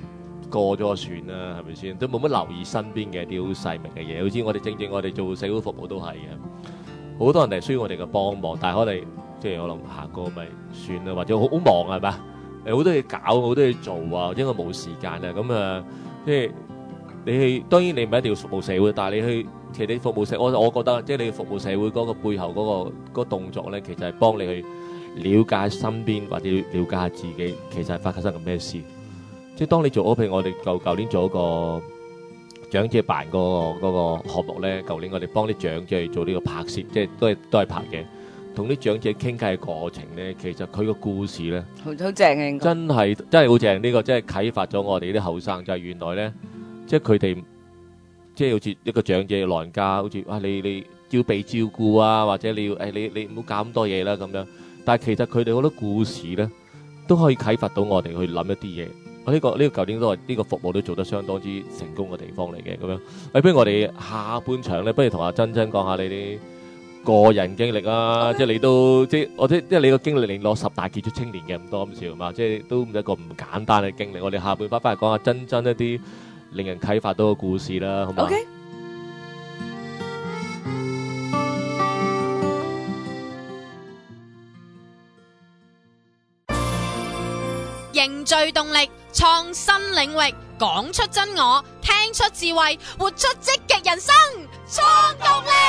過咗就算啦，係咪先？都冇乜留意身邊嘅一啲好細微嘅嘢。好似我哋正正我哋做社會服務都係嘅，好多人係需要我哋嘅幫忙，但係可能即係我諗行過咪算啦，或者好好忙係嘛？誒好多嘢搞，好多嘢做啊，因為冇時間啊，咁啊，即係你去當然你唔係一定要服務社會，但係你去其實你服務社，我我覺得即係你服務社會嗰個背後嗰個嗰個動作咧，其實係幫你去了解身邊或者了解下自己，其實係發生緊咩事。即係當你做咗，譬如我哋舊舊年做一個長者辦嗰個嗰個項目咧，舊年我哋幫啲長者去做呢個拍攝，即係都係都係拍嘅。同啲長者傾偈嘅過程咧，其實佢個故事咧， 好好正嘅，應該真係真係好正。呢個真係啟發咗我哋啲後生，就係原來咧，即係佢哋即係好似一個長者老人家，好似啊你你要被照顧啊，或者你要誒你你唔好搞咁多嘢啦咁樣。但係其實佢哋好多故事咧，都可以啟發到我哋去諗一啲嘢。我呢個呢個舊年都係呢個服務都做得相當之成功嘅地方嚟嘅咁樣。誒，不如我哋下半場咧，不如同阿珍珍講下你啲個人經歷啊，即係你都即係或者即係你個經歷令攞十大傑出青年嘅唔多咁少嘛，即係都唔係一個唔簡單嘅經歷。我哋下半 part 翻嚟講下珍珍一啲令人啟發到嘅故事啦，好嘛？OK。 凝聚動力，創新領域，講出真我，聽出智慧，活出積極人生，創動力。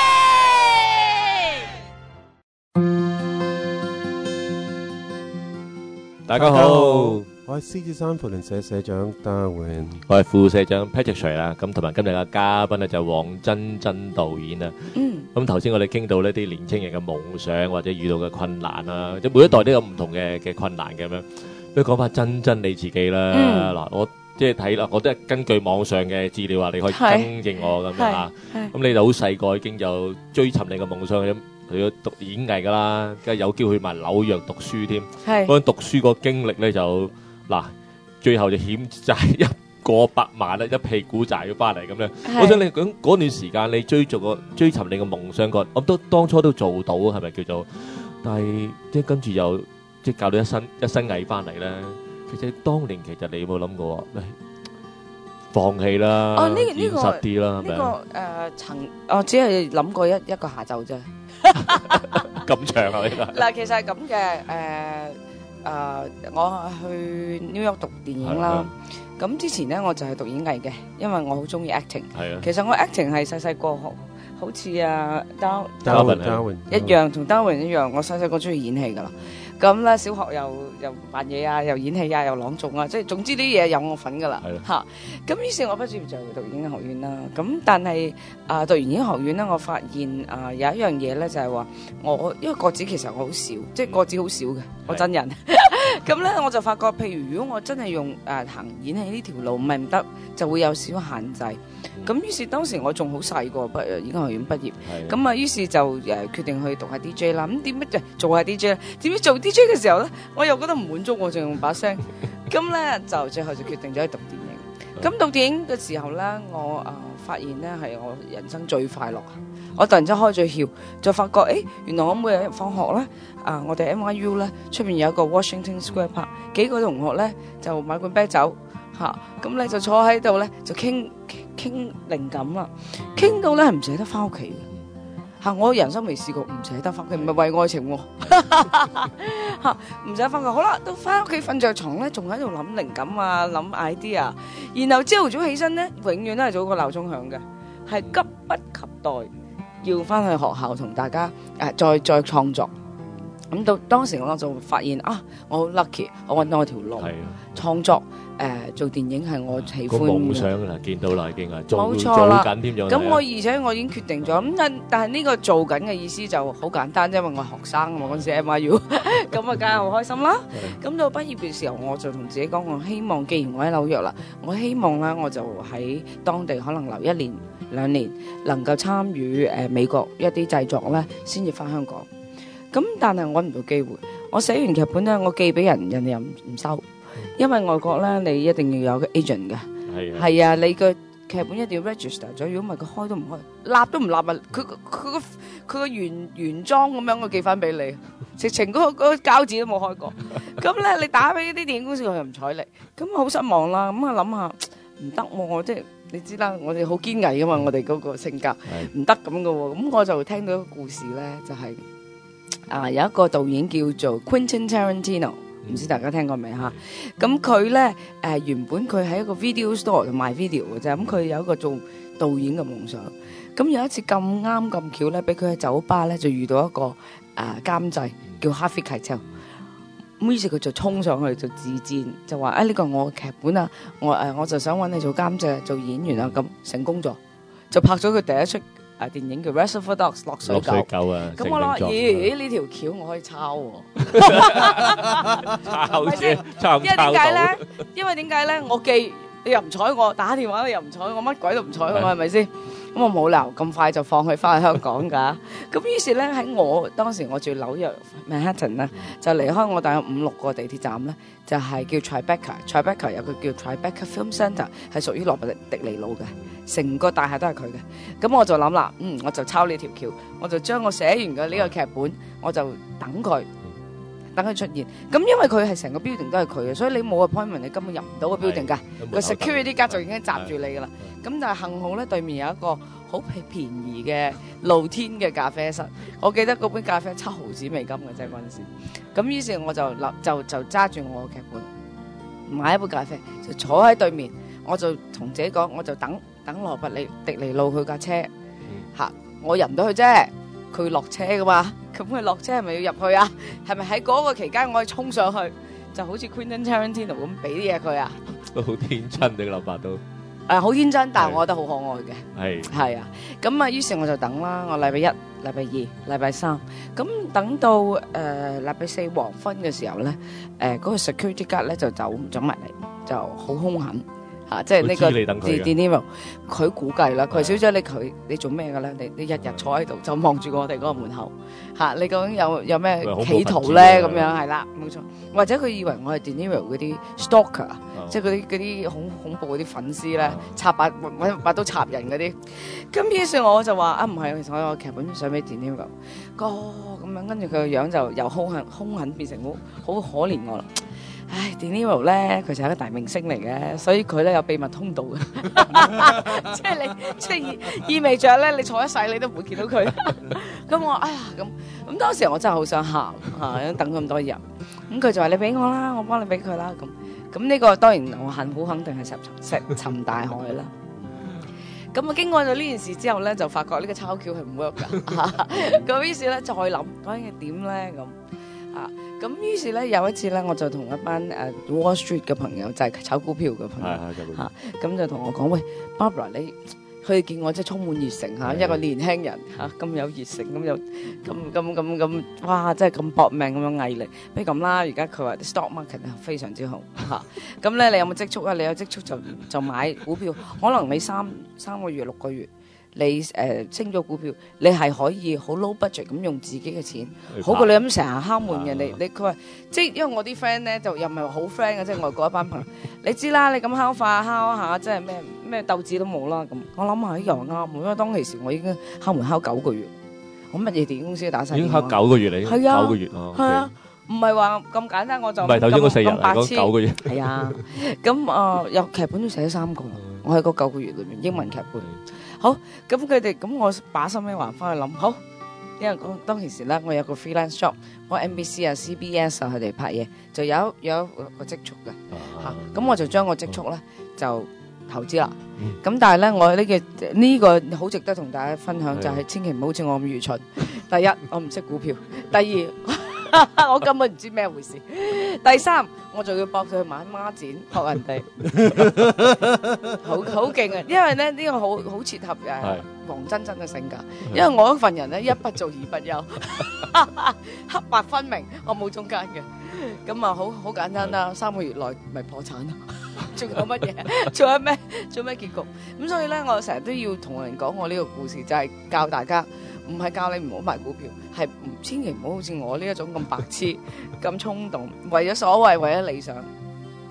大家好， 我係獅子山扶輪社社長 Darwin， 我係副社長 Patrick Sir 啦。咁同埋今日嘅嘉賓咧就黃珍珍導演啊。嗯。咁頭先我哋傾到呢啲年青人嘅夢想或者遇到嘅困難啦，即係每一代都有唔同嘅嘅困難嘅咁樣。不如講翻珍珍你自己啦。嗱、嗯，我即係睇啦，我都係根據網上嘅資料話，你可以更正我咁樣啊。咁你就好細個已經就追尋你嘅夢想，去咗讀演藝噶啦，跟住有機會去埋紐約讀書添。嗰陣讀書個經歷咧就嗱，最後就欠債一過百萬啦，一屁股債要翻嚟咁樣。我想你講嗰段時間你追逐個追尋你嘅夢想個，我都當初都做到係咪叫做？但係即係跟住又。即係教到一身一身蟻翻嚟咧，其實當年其實你有冇諗過誒放棄啦？ 哦，呢個呢個實啲啦，係咪？ 呢個誒曾我只係諗過一一個下晝啫。 咁長啊呢個？ 嗱，其實係咁嘅誒誒，我去 New York 讀電影啦。咁之前咧我就係讀演藝嘅，因為我好中意 acting。係啊。其實我 acting 係細細個學。好似啊 Darwin 一樣，同 Darwin 一樣，我細細個中意演戲噶啦。咁咧，小學又又扮嘢啊，又演戲啊，又朗誦啊，即係總之啲嘢有我份噶啦嚇。咁於是，我畢業就讀演藝學院啦。咁但係啊，讀完演藝學院咧，我發現啊有一樣嘢咧，就係話我因為個子其實我好少，即係個子好少嘅，我真人。咁咧我就發覺，譬如如果我真係用誒行演戲呢條路唔係唔得，就會有少限制。咁於是當時我仲好細個，畢演藝學院畢業，咁啊於是就誒決定去讀下 D J 啦。咁點解做下 D J 咧？點知做 D J 嘅時候咧，我又覺得唔滿足，我仲用把聲。咁咧就最後就決定咗去讀電影。咁讀電影嘅時候咧，我啊、呃、發現咧係我人生最快樂。我突然之間開咗竅，就發覺誒原來我每日放學咧啊、呃，我哋 M Y U 咧出邊有一個 Washington Square Park，幾個同學咧就買罐啤酒嚇，咁咧就坐喺度咧就傾傾靈感啦，傾到咧係唔捨得翻屋企嘅嚇，我人生未試過唔捨得翻屋企，唔係為愛情喎嚇，唔捨得翻屋企。好啦，到翻屋企瞓着床咧，仲喺度諗靈感啊，諗 idea， 然後朝頭早起身咧，永遠都係早個鬧鐘響嘅，係急不及待要翻去學校同大家誒、呃、再再創作。咁到當時我就發現啊，我好 lucky，我揾到我條路，創作誒、呃、做電影係我喜歡嘅夢想啦，見到啦已經係冇錯啦， 做緊添咗。 咁我而且我已經決定咗，咁但但係呢個做緊嘅意思就好簡單，因為我係學生啊嘛，嗰陣時 M I U， 咁啊梗係好開心啦。咁到畢業嘅時候，我就同自己講，我希望既然我喺紐約啦，我希望咧我就喺當地可能留一年兩年，能夠參與誒、呃、美國一啲製作咧，先至翻香港。咁但係我揾唔到機會，我寫完劇本咧，我寄俾人，人哋又唔唔收，因為外國咧你一定要有個 agent 嘅，係啊，你個劇本一定要 register 咗，如果唔係佢開都唔開，立都唔立啊！佢佢佢個佢個原原裝咁樣，我寄翻俾你，直情嗰個嗰個膠紙都冇開過。咁咧，你打俾啲電影公司，佢又唔睬你，咁好失望啦。咁啊諗下唔得喎，即係你知啦，我哋好堅毅噶嘛，我哋嗰個性格唔得咁噶喎。咁我就聽到一個故事咧，就係、是、啊有一個導演叫做 Quentin Tarantino。唔知大家聽過未嚇？咁佢咧誒原本佢喺一個 video store 度賣 video 嘅啫，咁佢有一個做導演嘅夢想。咁有一次咁啱咁巧咧，俾佢喺酒吧咧就遇到一個誒、呃、監製叫 Harvey Keitel。咁於是佢就衝上去就自薦，就話：誒、哎、呢、這個我嘅劇本啊，我誒、呃、我就想揾你做監製、做演員啊，咁成功咗，就拍咗佢第一出。啊！電影叫《Reservoir Dogs》落水狗。落水狗啊！咁我諗，咦？呢條橋我可以抄喎。抄先，抄唔抄到？因為點解咧？因為點解咧？我記你又唔睬我，打電話你又唔睬我，乜鬼都唔睬我，係咪先？咁我冇理由咁快就放佢翻去香港㗎。咁於是咧喺我當時我住紐約 Manhattan 咧，就離開我大約五六個地鐵站咧，就係叫 Tribeca。Tribeca 有個叫 Tribeca Film Centre，係屬於羅伯迪尼路嘅。成個大廈都係佢嘅，咁我就諗啦，嗯，我就抄呢條橋，我就將我寫完嘅呢個劇本，我就等佢，等佢出現。咁因為佢係成個 building 都係佢嘅，所以你冇 appointment，你根本入唔到個 building 㗎，個 security guard就已經閘住你㗎啦。咁但係幸好咧，對面有一個好便宜嘅露天嘅咖啡室，我記得嗰杯咖啡七毫子美金嘅啫嗰陣時。咁於是我就立就就揸住我嘅劇本，買一杯咖啡，就坐喺對面，我就同自己講，我就等。等羅伯尼迪尼路去架車嚇，我入唔到去啫，佢落車噶嘛，咁佢落車係咪要入去啊？係咪喺嗰個期間我可以衝上去，就好似 Quentin Tarantino 咁俾啲嘢佢啊？ 都好天真嘅諗法都誒，好天真，但係我覺得好可愛嘅。係係啊，咁啊，於是我就等啦，我禮拜一、禮拜二、禮拜三，咁等到誒禮拜四黃昏嘅時候咧，誒嗰個 security guard 咧就走走埋嚟，就好兇狠。啊！即係呢個 De Niro，佢估計啦，佢小姐你佢你做咩㗎咧？你你日日坐喺度就望住我哋嗰個門口嚇，你究竟有有咩企圖咧？咁樣係啦，冇錯。或者佢以為我係 De Niro 嗰啲 stalker，即係嗰啲嗰啲恐恐怖嗰啲粉絲咧，插把揾把刀插人嗰啲。咁於是我就話啊，唔係，其實我有個劇本想俾 De Niro，個咁樣跟住佢個樣就由兇狠兇狠變成好好可憐我啦。唉 De Niro 咧，佢就係一個大明星嚟嘅，所以佢咧有秘密通道嘅，即係你即係意意味着咧，你坐一世你都唔會見到佢。咁我哎呀咁咁當時我真係好想喊嚇，等咁多日，咁佢就話你俾我啦，我幫你俾佢啦咁。咁呢個當然我恨好肯定係石石沉大海啦。咁啊經過咗呢件事之後咧，就發覺呢個抄橋係唔 work 㗎。咁於是咧再諗究竟點咧咁。啊，咁於是咧有一次咧，我就同一班誒、uh, Wall Street 嘅朋友，就係、是、炒股票嘅朋友嚇，咁、啊、就同我講：喂 ，Barbara，你佢哋見我真係充滿熱誠嚇，一個年輕人嚇咁、啊、有熱誠，咁有咁咁咁咁，哇！真係咁搏命咁樣毅力。不如咁啦，而家佢話 stock market 係非常之好嚇，咁、啊、咧你有冇積蓄啊？你有積蓄就就買股票，可能你三三個月六個月。你誒、呃、升咗股票，你係可以好 low budget 咁用自己嘅錢，好過你咁成日敲門人哋。你佢話即係因為我啲 friend 咧就又唔係好 friend 嘅，即係外國一班朋友。你知啦，你咁敲法敲下，即係咩咩鬥志都冇啦。咁我諗下又啱，因為當其時我已經敲門敲九個月，我乜嘢電影公司都打晒。已經敲九個月嚟，係啊，九個月啊，係啊，唔係話咁簡單，我就唔係頭先嗰四日嚟講九個月。係啊，咁啊有劇本都寫咗三個，我喺嗰九個月裏面英文劇本。好，咁佢哋咁我把心一橫翻去諗，好，因為講當其時咧，我有個 freelance job， 我 N B C 啊、C B S 啊佢哋拍嘢，就有有個積蓄嘅嚇，咁、啊、我就將個積蓄咧就投資啦。咁、嗯、但係咧，我呢、這個呢、這個好值得同大家分享，就係、是、千祈唔好好似我咁愚蠢。第一，我唔識股票；第二，我根本唔知咩回事。第三，我仲要搏佢去買孖展學人哋，好好勁啊！因為咧呢、這個好好切合誒黃真真嘅性格，因為我嗰份人咧一不做二不休，黑白分明，我冇中間嘅，咁啊好好簡單啦，三個月內咪破產咯，仲有乜嘢？仲有咩？仲有咩結局？咁所以咧，我成日都要同人講我呢個故事，就係、是、教大家。唔係教你唔好買股票，係唔千祈唔好好似我呢一種咁白痴、咁衝動，為咗所謂，為咗理想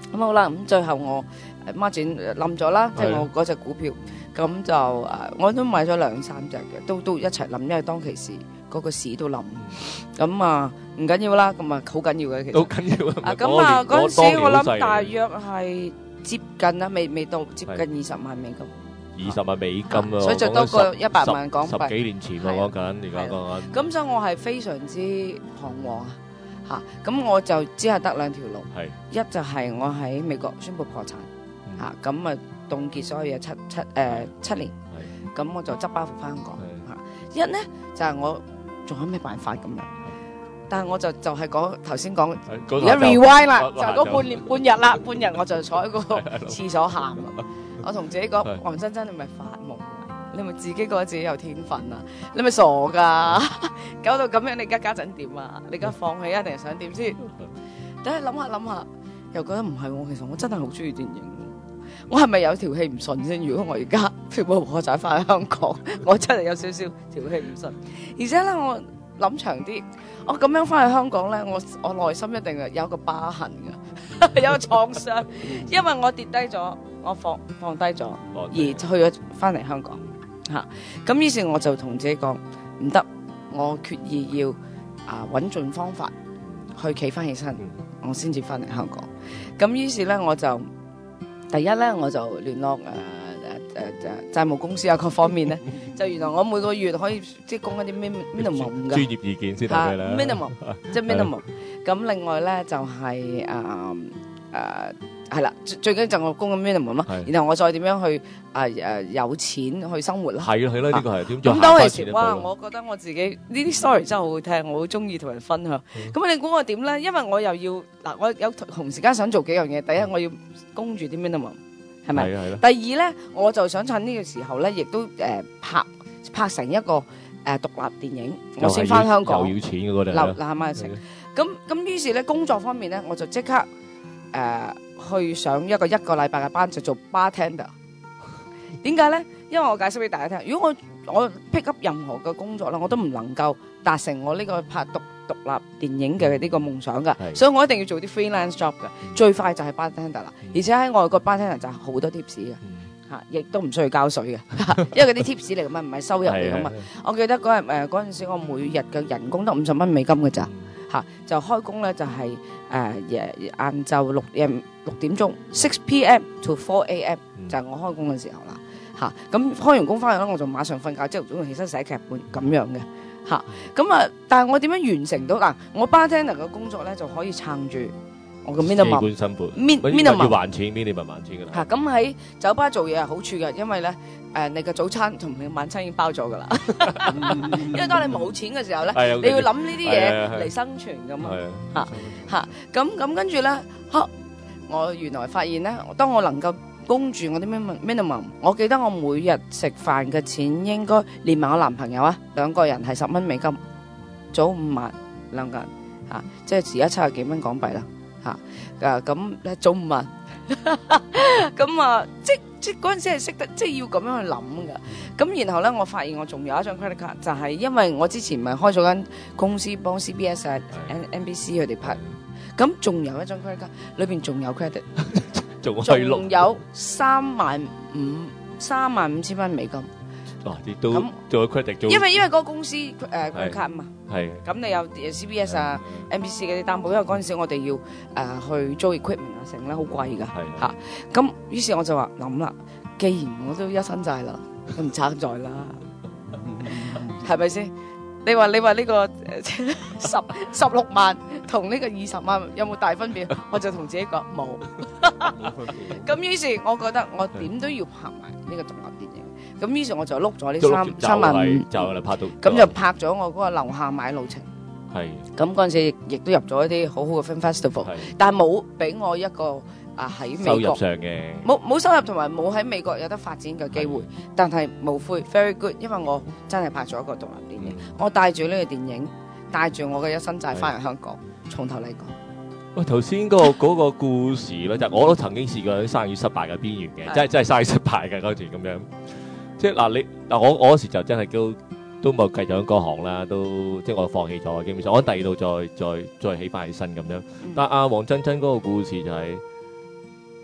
咁好啦，咁最後我孖展冧咗啦，即係我嗰隻股票，咁就誒我都買咗兩三隻嘅，都都一齊冧，因為當其時嗰個市都冧，咁啊唔緊要啦，咁啊好緊要嘅其實。 好緊要啊！咁啊嗰陣時我諗大約係接近啦，未未到接近二十萬美金。 二十萬美金啊， 所以就多過一百萬港幣。 十幾年前我講緊，而家講緊。 咁所以我係非常之彷徨啊！嚇，咁我就只係得兩條路，一就係我喺美國宣布破產，嚇，咁啊凍結所有嘢七七誒七年，咁我就執包袱翻香港嚇。一咧就係我仲有咩辦法咁樣，但係我就就係講頭先講，而家 rewind 啦，就嗰半年半日啦，半日我就坐喺個廁所喊啦。我同自己講，黃真真你咪發夢啊，你咪自己覺得自己有天分啊，你咪傻噶，搞到咁樣你而家家陣點啊？你而家放棄啊定係想點先？等下諗下諗下，又覺得唔係喎，其實我真係好中意電影，我係咪有條氣唔順先？如果我而家全部破產翻香港，我真係有少少條氣唔順，而且咧我諗長啲，我咁樣翻去香港咧，我我內心一定係有個疤痕嘅，有個創傷，因為我跌低咗。我放放低咗，而去咗翻嚟香港嚇。咁、啊、於是我就同自己講唔得，我決意要啊揾盡方法去企翻起身，我先至翻嚟香港。咁於是咧，我就第一咧，我就聯絡誒誒誒債務公司啊，各方面咧，就原來我每個月可以即係供一啲咩 minimum 嘅專業意見先得嘅啦 ，minimum 即係 minimum。咁另外咧就係誒誒。係啦，最緊就我供緊 minimum 咯，然後我再點樣去啊誒、呃、有錢去生活啦。係咯係咯，呢個係點做？ 咁當其時，哇！我覺得我自己呢啲 story 真係好好聽，我好中意同人分享。咁、嗯、你估我點咧？因為我又要嗱，我有同時間想做幾樣嘢。第一，我要供住啲 minimum， 係咪？係係。第二咧，我就想趁呢個時候咧，亦都誒、呃、拍拍成一個誒獨、呃、立電影，我先翻香港。又要錢嘅嗰啲。嗱嗱買成。咁咁於是咧，工作方面咧，我就即刻誒。呃去上一個一個禮拜嘅班就做 bartender， 點解咧？因為我解釋俾大家聽，如果我我 pick up 任何嘅工作咧，我都唔能夠達成我呢個拍獨獨立電影嘅呢個夢想噶，所以我一定要做啲 freelance job 嘅。最快就係 bartender 啦，而且喺外國 bartender 就係好多 tips 嘅，嚇，亦都唔需要交水嘅，因為嗰啲 tips 嚟噶嘛，唔係收入嚟噶嘛。我記得嗰日誒嗰陣時，我每日嘅人工得五十蚊美金嘅咋。嚇，就開工咧就係誒夜晏晝六點六點鐘 six p m to four a m 就係我開工嘅時候啦。嚇，咁開完工翻去咧，我就馬上瞓覺，朝頭早起身寫劇本咁樣嘅。嚇，咁啊，但係我點樣完成到嗱？我 bartender 嘅工作咧就可以撐住我嘅 minimum 基本生活 minimum 要還錢 minimum 還錢㗎啦。 嚇，咁喺酒吧做嘢係好處嘅，因為咧。誒，你嘅早餐同你嘅晚餐已經包咗噶啦，因為當你冇錢嘅時候咧，你要諗呢啲嘢嚟生存噶嘛，嚇嚇，咁咁跟住咧，嚇，我原來發現咧，當我能夠供住我啲 minimum， 我記得我每日食飯嘅錢應該連埋我男朋友啊，兩個人係十蚊美金，早五萬兩個人嚇，即係而家七十幾蚊港幣啦嚇，誒咁咧早五萬，咁啊即。即嗰陣時係識得，即係要咁樣去諗噶。咁然後咧，我發現我仲有一張 credit card，就係因為我之前咪開咗間公司幫 C B S 啊、N B C 佢哋拍，咁仲有一張 credit card，裏邊仲有 credit， 仲有三萬五三萬五千蚊美金。 哇！亦都做咗 credit， 因為因為嗰個公司誒 credit card 啊嘛，係咁你有 C B S 啊、N B C 嗰啲擔保，因為嗰陣時我哋要誒去租 equipment 啊，成咧好貴噶嚇。咁於是我就話諗啦，既然我都一身債啦，咁唔爭在啦，係咪先？你話你話呢個十十六萬同呢個二十萬有冇大分別？我就同自己講冇。咁於是我覺得我點都要拍埋呢個獨立電影。咁於是我就碌咗呢三三萬五， 就嚟拍到， 咁就拍咗我嗰個樓下買路程。 係。 咁嗰陣時亦都入咗一啲好好嘅 film festival，但係冇俾我一個啊喺美國收入上嘅冇冇收入同埋冇喺美國有得發展嘅機會，但係無悔 very good，因為我真係拍咗一個獨立電影，我帶住呢個電影，帶住我嘅一身債翻嚟香港，從頭嚟講。 喂，頭先嗰個嗰個故事咧，就我都曾經試過啲生意失敗嘅邊緣嘅，真係真係生意失敗嘅嗰段咁樣。即係嗱，你嗱我我嗰時就真係都都冇繼續嗰行啦，都即係我放棄咗，基本上我喺第二度再再再起翻起身咁樣。但阿黃真真嗰個故事就係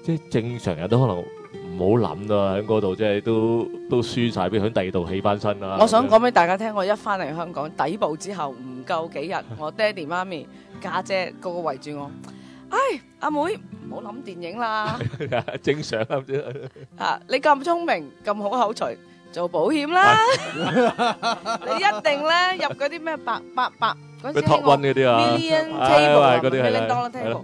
即係正常人都可能唔好諗啦，喺嗰度即係都都輸晒，俾佢喺第二度起翻身啦。 我想講俾大家聽，我一翻嚟香港底部之後唔夠幾日，我爹哋媽咪家姐個個圍住我，唉，阿妹唔好諗電影啦， 正常啊， 啊你咁聰明咁好口才，做保險啦，你一定咧入嗰啲咩百百百嗰啲 top one 嗰啲啊 million table 啊嗰啲係 million dollar 係 table。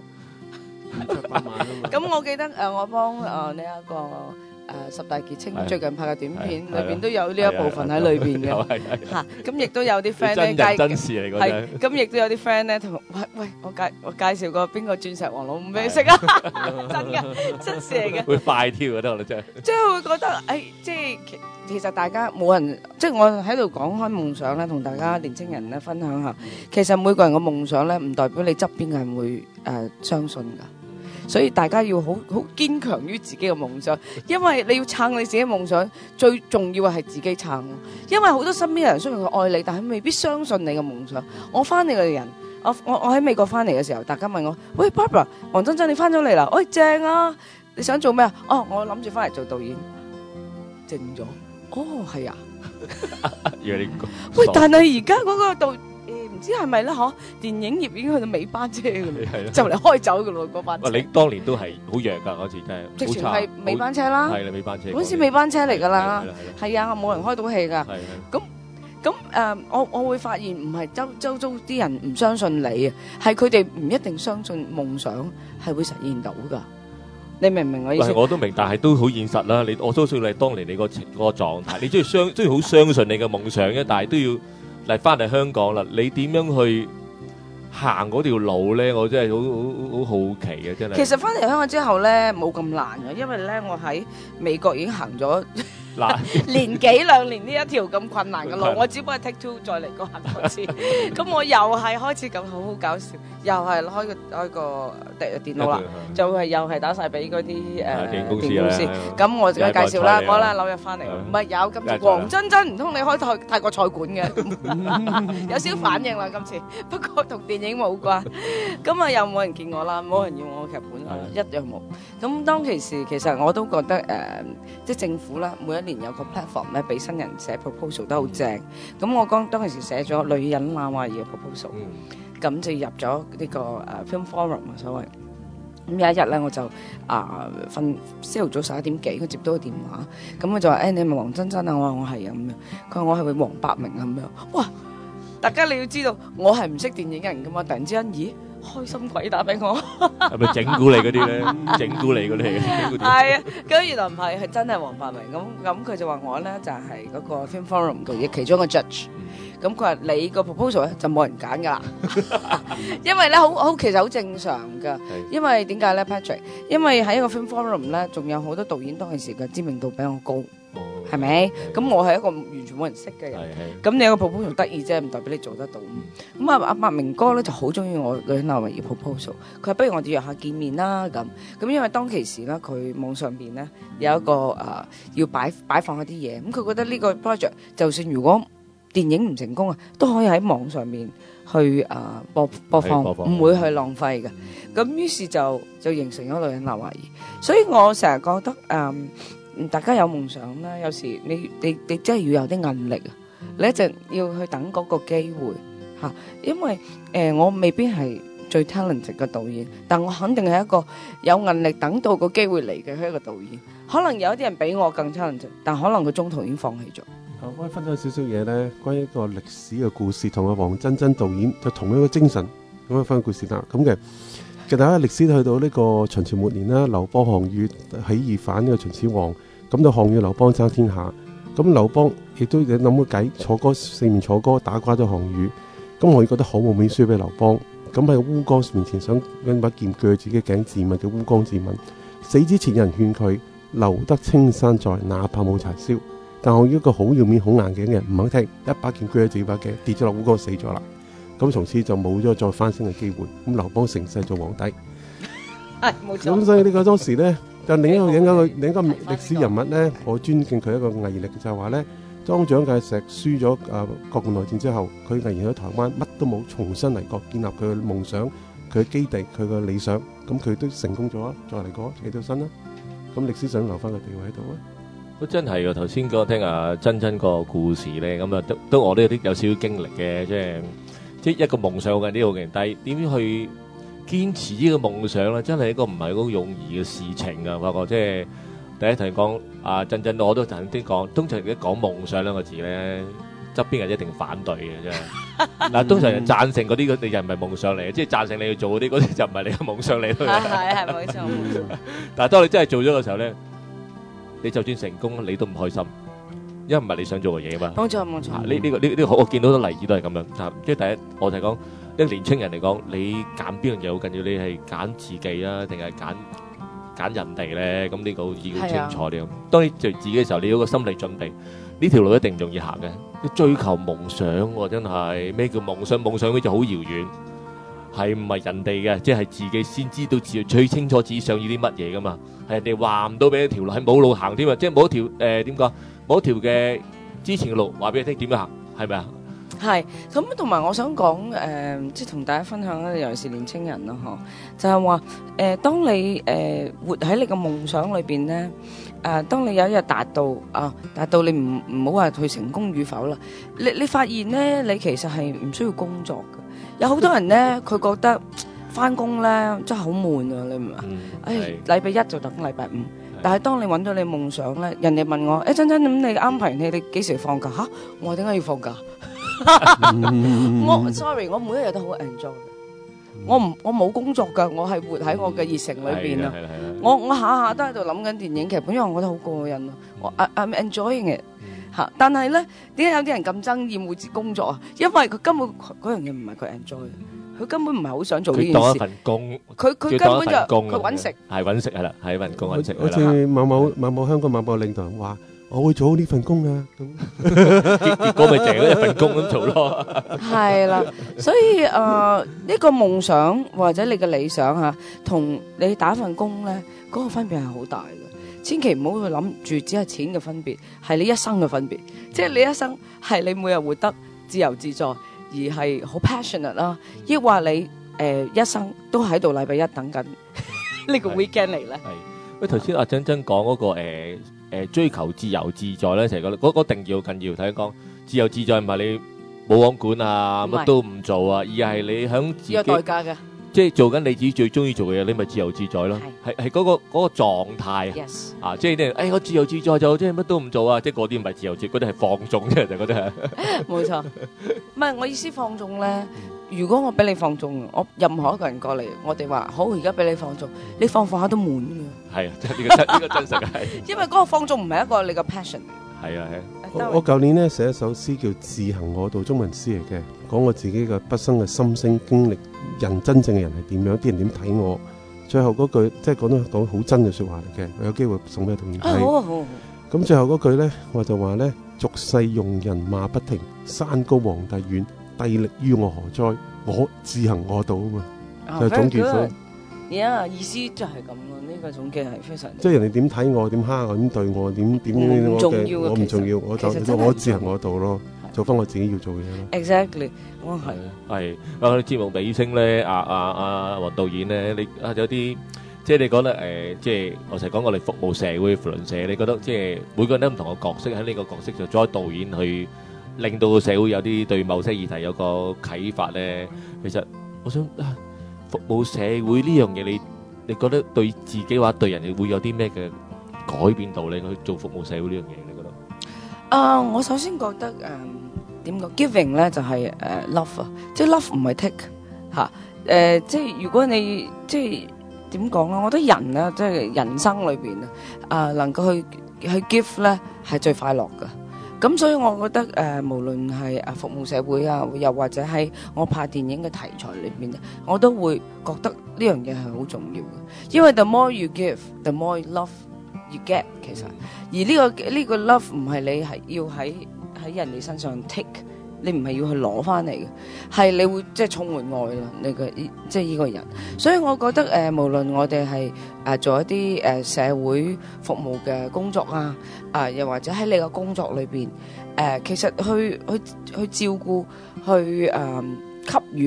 咁我記得誒，我幫誒呢一個誒十大傑青最近拍嘅短片，裏邊都有呢一部分喺裏邊嘅嚇。咁亦都有啲 friend 咧介真事嚟嗰陣， 咁亦都有啲 friend 咧同喂喂，我介我介紹過邊個鑽石王老五俾你識啊？真嘅真事嚟嘅， 會快跳嘅得我哋真係。 即係會覺得誒，即係其其實大家冇人，即係我喺度講開夢想咧，同大家年青人咧分享下。其實每個人嘅夢想咧，唔代表你側邊嘅人會誒相信㗎。所以大家要好好堅強於自己嘅夢想，因為你要撐你自己嘅夢想，最重要嘅係自己撐。因為好多身邊嘅人雖然佢愛你，但係未必相信你嘅夢想。我翻嚟嘅人，我我我喺美國翻嚟嘅時候，大家問我：喂 Barbara， 黃真真你翻咗嚟啦？喂，正啊！你想做咩啊？哦，我諗住翻嚟做導演。靜咗。哦，係啊。喂，但係而家嗰個導唔知係咪咧？嗬，電影業已經去到尾班車㗎啦，就嚟開走㗎咯嗰班車。 你當年都係好弱㗎嗰次真係， 直情係尾班車啦， 係啦尾班車。 嗰時尾班車嚟㗎啦，係啊，冇人開到戲㗎。咁咁誒，我我會發現唔係周周遭啲人唔相信你啊，係佢哋唔一定相信夢想係會實現到㗎。你明唔明我意思？ 我都明，但係都好現實啦。你我都需要你當年你個情個狀態，你都要相都要好相信你嘅夢想嘅，但係都要。嚟翻嚟香港啦，你點樣去行嗰條路咧？我真係好好好好奇嘅，真係。 其實翻嚟香港之後咧，冇咁難嘅，因為咧我喺美國已經行咗年幾兩年呢一條咁困難嘅路，我只不過 take two 再嚟過行多次。咁我又係開始咁好好搞笑，又係開個開個電電腦啦，就係又係打晒俾嗰啲誒電公司。咁我就介紹啦，我啦紐約翻嚟，唔係有今次黃真真，唔通你開泰泰國菜館嘅？有少反應啦今次，不過同電影冇關。咁啊又冇人見我啦，冇人要我劇本啊，一樣冇。咁當其時其實我都覺得誒，即係政府啦，每一年有個 platform 咧，俾新人寫 proposal 都好正。咁我剛當其時寫咗女人那話嘅 proposal，咁就入咗呢個誒 film forum 啊所謂。咁有一日咧，我就啊瞓朝頭早十一點幾，佢接到個電話，咁佢就話：誒你係咪黃真真啊？我話我係啊咁樣。佢話我係咪黃百鳴啊咁樣？哇！大家你要知道，我係唔識電影人噶嘛，突然之間，咦？開心鬼打俾我， 係咪整蠱你嗰啲咧？整蠱你嗰啲？ 係啊，咁原來唔係，係真係黃百鳴。咁咁佢就話我咧就係嗰個 Film Forum 嘅其中一個 judge。咁佢話你個 proposal 咧就冇人揀噶啦，因為咧好好其實好正常噶。因為點解咧 Patrick？因為喺一個 Film Forum 咧，仲有好多導演當其時嘅知名度比我高。係咪？咁我係一個完全冇人識嘅人，咁你有個 proposal 得意啫，唔代表你做得到。咁啊，阿百鳴哥咧就好中意我女人那話嘅 proposal，佢話不如我哋約下見面啦咁。咁因為當其時咧，佢網上邊咧有一個誒、呃、要擺擺放一啲嘢，咁佢覺得呢個 project 就算如果電影唔成功啊，都可以喺網上面去誒、呃、播播放，唔會去浪費嘅。咁於是就就形成咗女人那話。所以我成日覺得誒。呃大家有夢想啦，有時你你你真係要有啲韌力啊！你一直要去等嗰個機會嚇，因為誒我未必係最 talented 嘅導演，但我肯定係一個有韌力等到個機會嚟嘅一個導演。可能有啲人比我更 talented，但可能佢中途已經放棄咗。 我可以分享少少嘢咧，關於一個歷史嘅故事，同阿黃真真導演就同一個精神咁樣分享故事啦。咁嘅。其實大家歷史去到呢個秦朝末年啦，劉邦項羽起義反呢個秦始皇，咁就項羽劉邦爭天下，咁劉邦亦都諗個計，楚歌四面楚歌打垮咗項羽，咁項羽覺得好冇面輸俾劉邦，咁喺烏江面前想揾把劍鋸自己頸自刎，叫烏江自刎。死之前有人勸佢留得青山在，哪怕冇柴燒，但項羽一個好要面好硬頸嘅人唔肯聽，一把劍鋸咗自己把頸，跌咗落烏江死咗啦。咁從此就冇咗再翻身嘅機會。咁劉邦成世做皇帝， 係冇錯。 咁所以呢個當時咧，就另一個另一個另一個歷史人物咧，我尊敬佢一個毅力，就係話咧，當蔣介石輸咗誒國共內戰之後，佢毅然喺台灣乜都冇，重新嚟過，建立佢嘅夢想， 佢嘅基地，佢嘅理想，咁佢都成功咗啊！再嚟講起到身啦，咁歷史想留翻個地位喺度啊！ 都真係㗎，頭先講聽阿珍珍個故事咧，咁啊都都我都有啲有少少經歷嘅，即係即係一個夢想好緊要嘅，但係點樣去堅持呢個夢想咧，真係一個唔係好容易嘅事情啊！發覺即係第一同講阿珍珍，我都曾經講，通常一講夢想兩個字咧，側邊人一定反對嘅啫。嗱，通常人贊成嗰啲，你就唔係夢想嚟嘅，即係贊成你去做嗰啲，嗰啲就唔係你嘅夢想嚟。 係係係冇錯冇錯。 但係當你真係做咗嘅時候咧，你就算成功，你都唔開心，因為唔係你想做嘅嘢嘛。 冇錯冇錯。 呢呢個呢呢個我見到好多例子都係咁樣。即係第一，我就係講一個年青人嚟講，你揀邊樣嘢好緊要？你係揀自己啊，定係揀揀人哋咧？咁呢個要清楚啲。當你做自己嘅時候，你有個心理準備。呢條路一定唔容易行嘅，你追求夢想喎，真係咩叫夢想？夢想嗰就好遙遠，係唔係人哋嘅？即係自己先知道自己最清楚自己想要啲乜嘢噶嘛？係人哋話唔到俾一條路，係冇路行添啊！即係冇一條誒點講，冇一條嘅之前嘅路話俾你聽點樣行，係咪啊？ 係咁，同埋我想講誒、呃，即係同大家分享咧，尤其是年青人咯，嗬，就係話誒，當你誒、呃、活喺你嘅夢想裏邊咧。誒、呃，當你有一日達到啊，達到你唔唔好話佢成功與否啦，你你發現咧，你其實係唔需要工作嘅。有好多人咧，佢覺得翻工咧真係好悶啊，你唔明啊？誒，禮拜一就等禮拜五，但係當你揾到你夢想咧，人哋問我誒，珍珍咁你安排你你幾時放假嚇？我話點解要放假？我 sorry， 我每一日都好 enjoy。我唔我冇工作㗎，我係活喺我嘅熱誠裏邊啊！我我下下都喺度諗緊電影劇本，因為我覺得好過癮啊！我 I I'm enjoying it 嚇，但係咧點解有啲人咁憎厭會工作啊？因為佢根本嗰樣嘢唔係佢 enjoy，佢根本唔係好想做呢件事。佢當一份工， 佢佢根本就佢揾食， 係揾食係啦，係份工揾食。 好似某某某某香港某某領導人話。我會做好呢份工啊！咁結果咪淨係一份工咁做咯。 係啦，所以誒呢個夢想或者你嘅理想嚇，同你打份工咧，嗰個分別係好大嘅。千祈唔好去諗住只係錢嘅分別，係你一生嘅分別。即係你一生係你每日活得自由自在，而係好 passionate 啦。抑或你誒一生都喺度禮拜一等緊呢個 weekend 嚟咧。 係喂，頭先阿珍珍講嗰個誒。誒追求自由自在咧，成日覺得嗰嗰定義好緊要。睇講自由自在唔係你冇網管啊，乜都唔做啊，而係你響自己有代價嘅， 即係做緊你自己最中意做嘅嘢，你咪自由自在咯。係係嗰個嗰個狀態 yes. 啊，即係啲人誒我自由自在就即係乜都唔做啊，即係嗰啲唔係自由自在，嗰啲係放縱啫，就覺得係。冇錯，唔係我意思放縱咧。如果我俾你放縱，我任何一個人過嚟，我哋話好，而家俾你放縱，你放放下都悶㗎。 係啊，呢個真呢個真實係。 因為嗰個放縱唔係一個你嘅 passion。 係啊係。 我我舊年咧寫一首詩叫《自行我道》，中文詩嚟嘅，講我自己嘅畢生嘅心聲經歷，人真正嘅人係點樣，啲人點睇我。最後嗰句即係講到講好真嘅説話嚟嘅，我有機會送俾同學睇。 啊好啊好。咁最後嗰句咧，我就話咧：俗世用人罵不停，山高皇帝遠。帝力於我何哉？我自行我道啊嘛，就總結咗。 而家意思就係咁咯，呢個總結係非常。 即係人哋點睇我，點蝦我，點對我，點點我嘅，我唔重要，我就我自行我道咯，做翻我自己要做嘅嘢咯。 Exactly，我係係啊！節目尾聲咧，阿阿阿黃導演咧，你啊有啲即係你覺得誒，即係我成日講我哋服務社會、扶輪社，你覺得即係每個人都唔同嘅角色，喺呢個角色就作為導演去。令到社會有啲對某些議題有個啟發咧，其實我想服務社會呢樣嘢，你你覺得對自己或者對人哋會有啲咩嘅改變到你去做服務社會呢樣嘢？你覺得？ 啊、呃，我首先覺得誒點講 giving 咧就係、是、誒、呃、love 啊，即係 love 唔係 take 嚇誒、呃，即係如果你即係點講咧，我覺得人啊，即係人生裏邊啊，啊、呃、能夠去去 give 咧係最快樂噶。咁所以我覺得誒、呃，無論係誒服務社會啊，又或者喺我拍電影嘅題材裏邊咧，我都會覺得呢樣嘢係好重要嘅。因為 the more you give，the more love you get。其實，而呢、這個呢、這個 love 唔係你係要喺喺人哋身上 take，你唔係要去攞翻嚟嘅，係你會即係充滿愛啦。你嘅即係呢個人，所以我覺得誒、呃，無論我哋係誒做一啲誒、呃、社會服務嘅工作啊。啊，又或者喺你嘅工作裏邊，誒、呃，其實去去去照顧、去誒、呃、給予、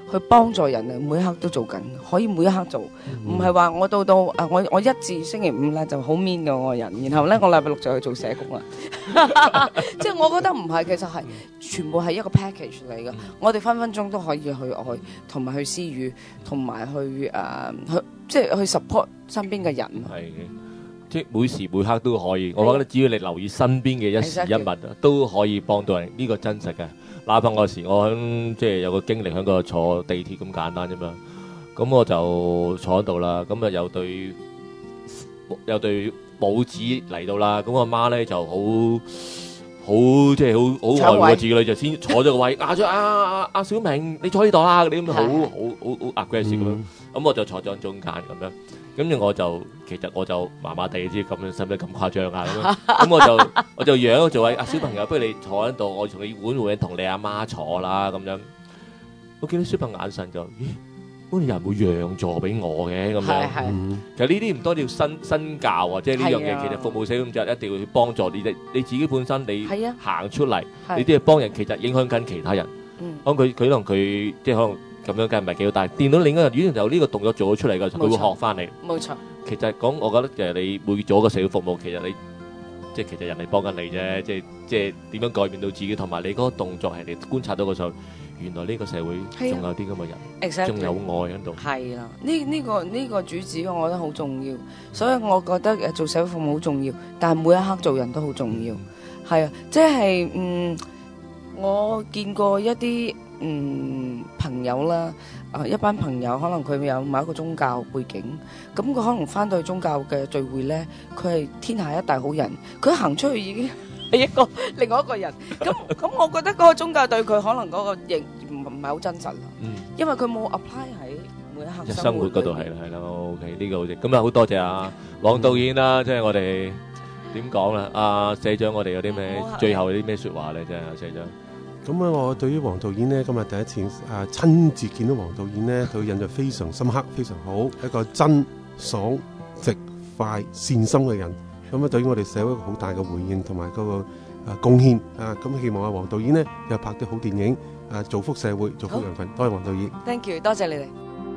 去幫助人啊，每一刻都做緊，可以每一刻做，唔係話我到到誒我我一至星期五咧就好 mean 嘅我個人，然後咧我禮拜六就去做社工啦。即係我覺得唔係，其實係全部係一個 package 嚟嘅。我哋分分鐘都可以去愛，同埋去施予，同埋去誒、呃、去即係去 support 身邊嘅人。 係嘅，即係每時每刻都可以。我覺得只要你留意身邊嘅一時一物，都可以幫到人。呢、這個真實嘅。哪怕嗰時我響即係有個經歷喺個坐地鐵咁簡單啫嘛。咁我就坐喺度啦。咁啊有對有對母子嚟到啦。咁我媽咧就好好即係好好愛護個子女，就先坐咗個位。嗌咗啊啊啊小明，你坐呢度啦。你咁好好好好 aggressive 咁樣。咁我就坐咗喺中間咁樣。跟住我就其實我就麻麻地知咁樣，使唔使咁誇張啊？咁樣咁我就我就讓做位啊小朋友，不如你坐喺度，我同你換換同你阿媽坐啦咁樣。我見到小朋友眼神就咦，好似有人會讓座俾我嘅咁樣。其實呢啲唔多要身身教啊，即係呢樣嘢其實服務社咁就一定要去幫助你哋你自己本身你行出嚟，你都係幫人，其實影響緊其他人。可能佢佢可能佢即係可能。咁樣梗係唔係幾好，但係見到另一個人，如果由呢個動作做咗出嚟嘅，佢會學翻嚟。 冇錯。 其實講，我覺得誒，你會做一個社會服務，其實你即係其實人哋幫緊你啫，即係即係點樣改變到自己，同埋你嗰個動作係你觀察到嘅時候，原來呢個社會仲有啲咁嘅人，仲有愛喺度。 係啦，呢呢個呢個主旨我覺得好重要，所以我覺得誒做社會服務好重要，但係每一刻做人都好重要。係啊，即係嗯，我見過一啲。嗯，朋友啦，啊、呃，一班朋友可能佢有某一個宗教背景，咁佢可能翻到去宗教嘅聚會咧，佢係天下一大好人，佢行出去已經係一個另外一個人，咁咁，我覺得嗰個宗教對佢可能嗰個認唔唔係好真實啦，嗯，因為佢冇 apply 喺每一刻生活嗰度係啦係啦 ，OK 呢個好正，咁啊好多謝啊黃導演啦，即係我哋點講啦，阿社長我哋有啲咩最後有啲咩説話咧，真係社長。 咁啊，我對於黃導演呢，今日第一次啊親自見到黃導演呢，佢印象非常深刻，非常好，一個真爽直快善心嘅人。咁啊，對於我哋社會一個好大嘅回應同埋嗰個啊貢獻啊，咁希望啊黃導演呢又拍啲好電影啊，造福社會，造福人群。多謝黃導演 ，Thank you， 多謝你哋。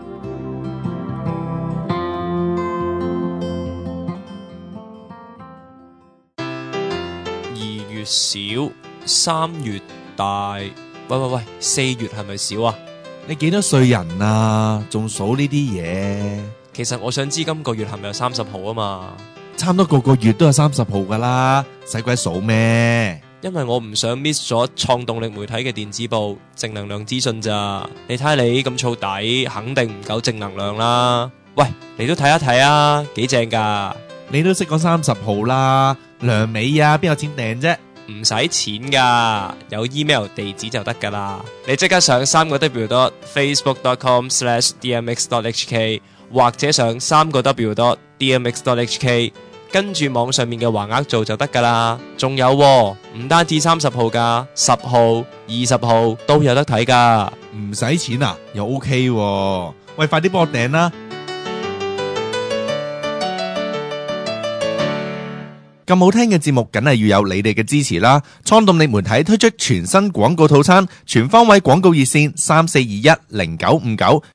二月小，三月大，喂喂喂，四月係咪少啊？ 你幾多歲人啊？仲數呢啲嘢？ 其實我想知今個月係咪有三十號啊嘛？ 差唔多個個月都有三十號噶啦，使鬼數咩？ 因為我唔想 miss 咗創動力媒體嘅電子報正能量資訊咋。你睇下你咁燥底，肯定唔夠正能量啦。喂，你都睇一睇啊，幾正噶？ 你都識講三十號啦，梁美啊，邊有錢訂啫？ 唔使錢噶，有 email 地址就得噶啦。你即刻上三個 w dot facebook dot com slash d m x dot h k 或者上三個 w dot d m x dot h k， 跟住網上面嘅橫額做就得噶啦。仲有唔單止三十號噶，十號、二十號都有得睇噶。 唔使錢啊，又 OK 喎。喂，快啲幫我訂啦！咁好聽嘅節目，梗係要有你哋嘅支持啦！創動力媒體推出全新廣告套餐，全方位廣告熱線三四二一零九五九。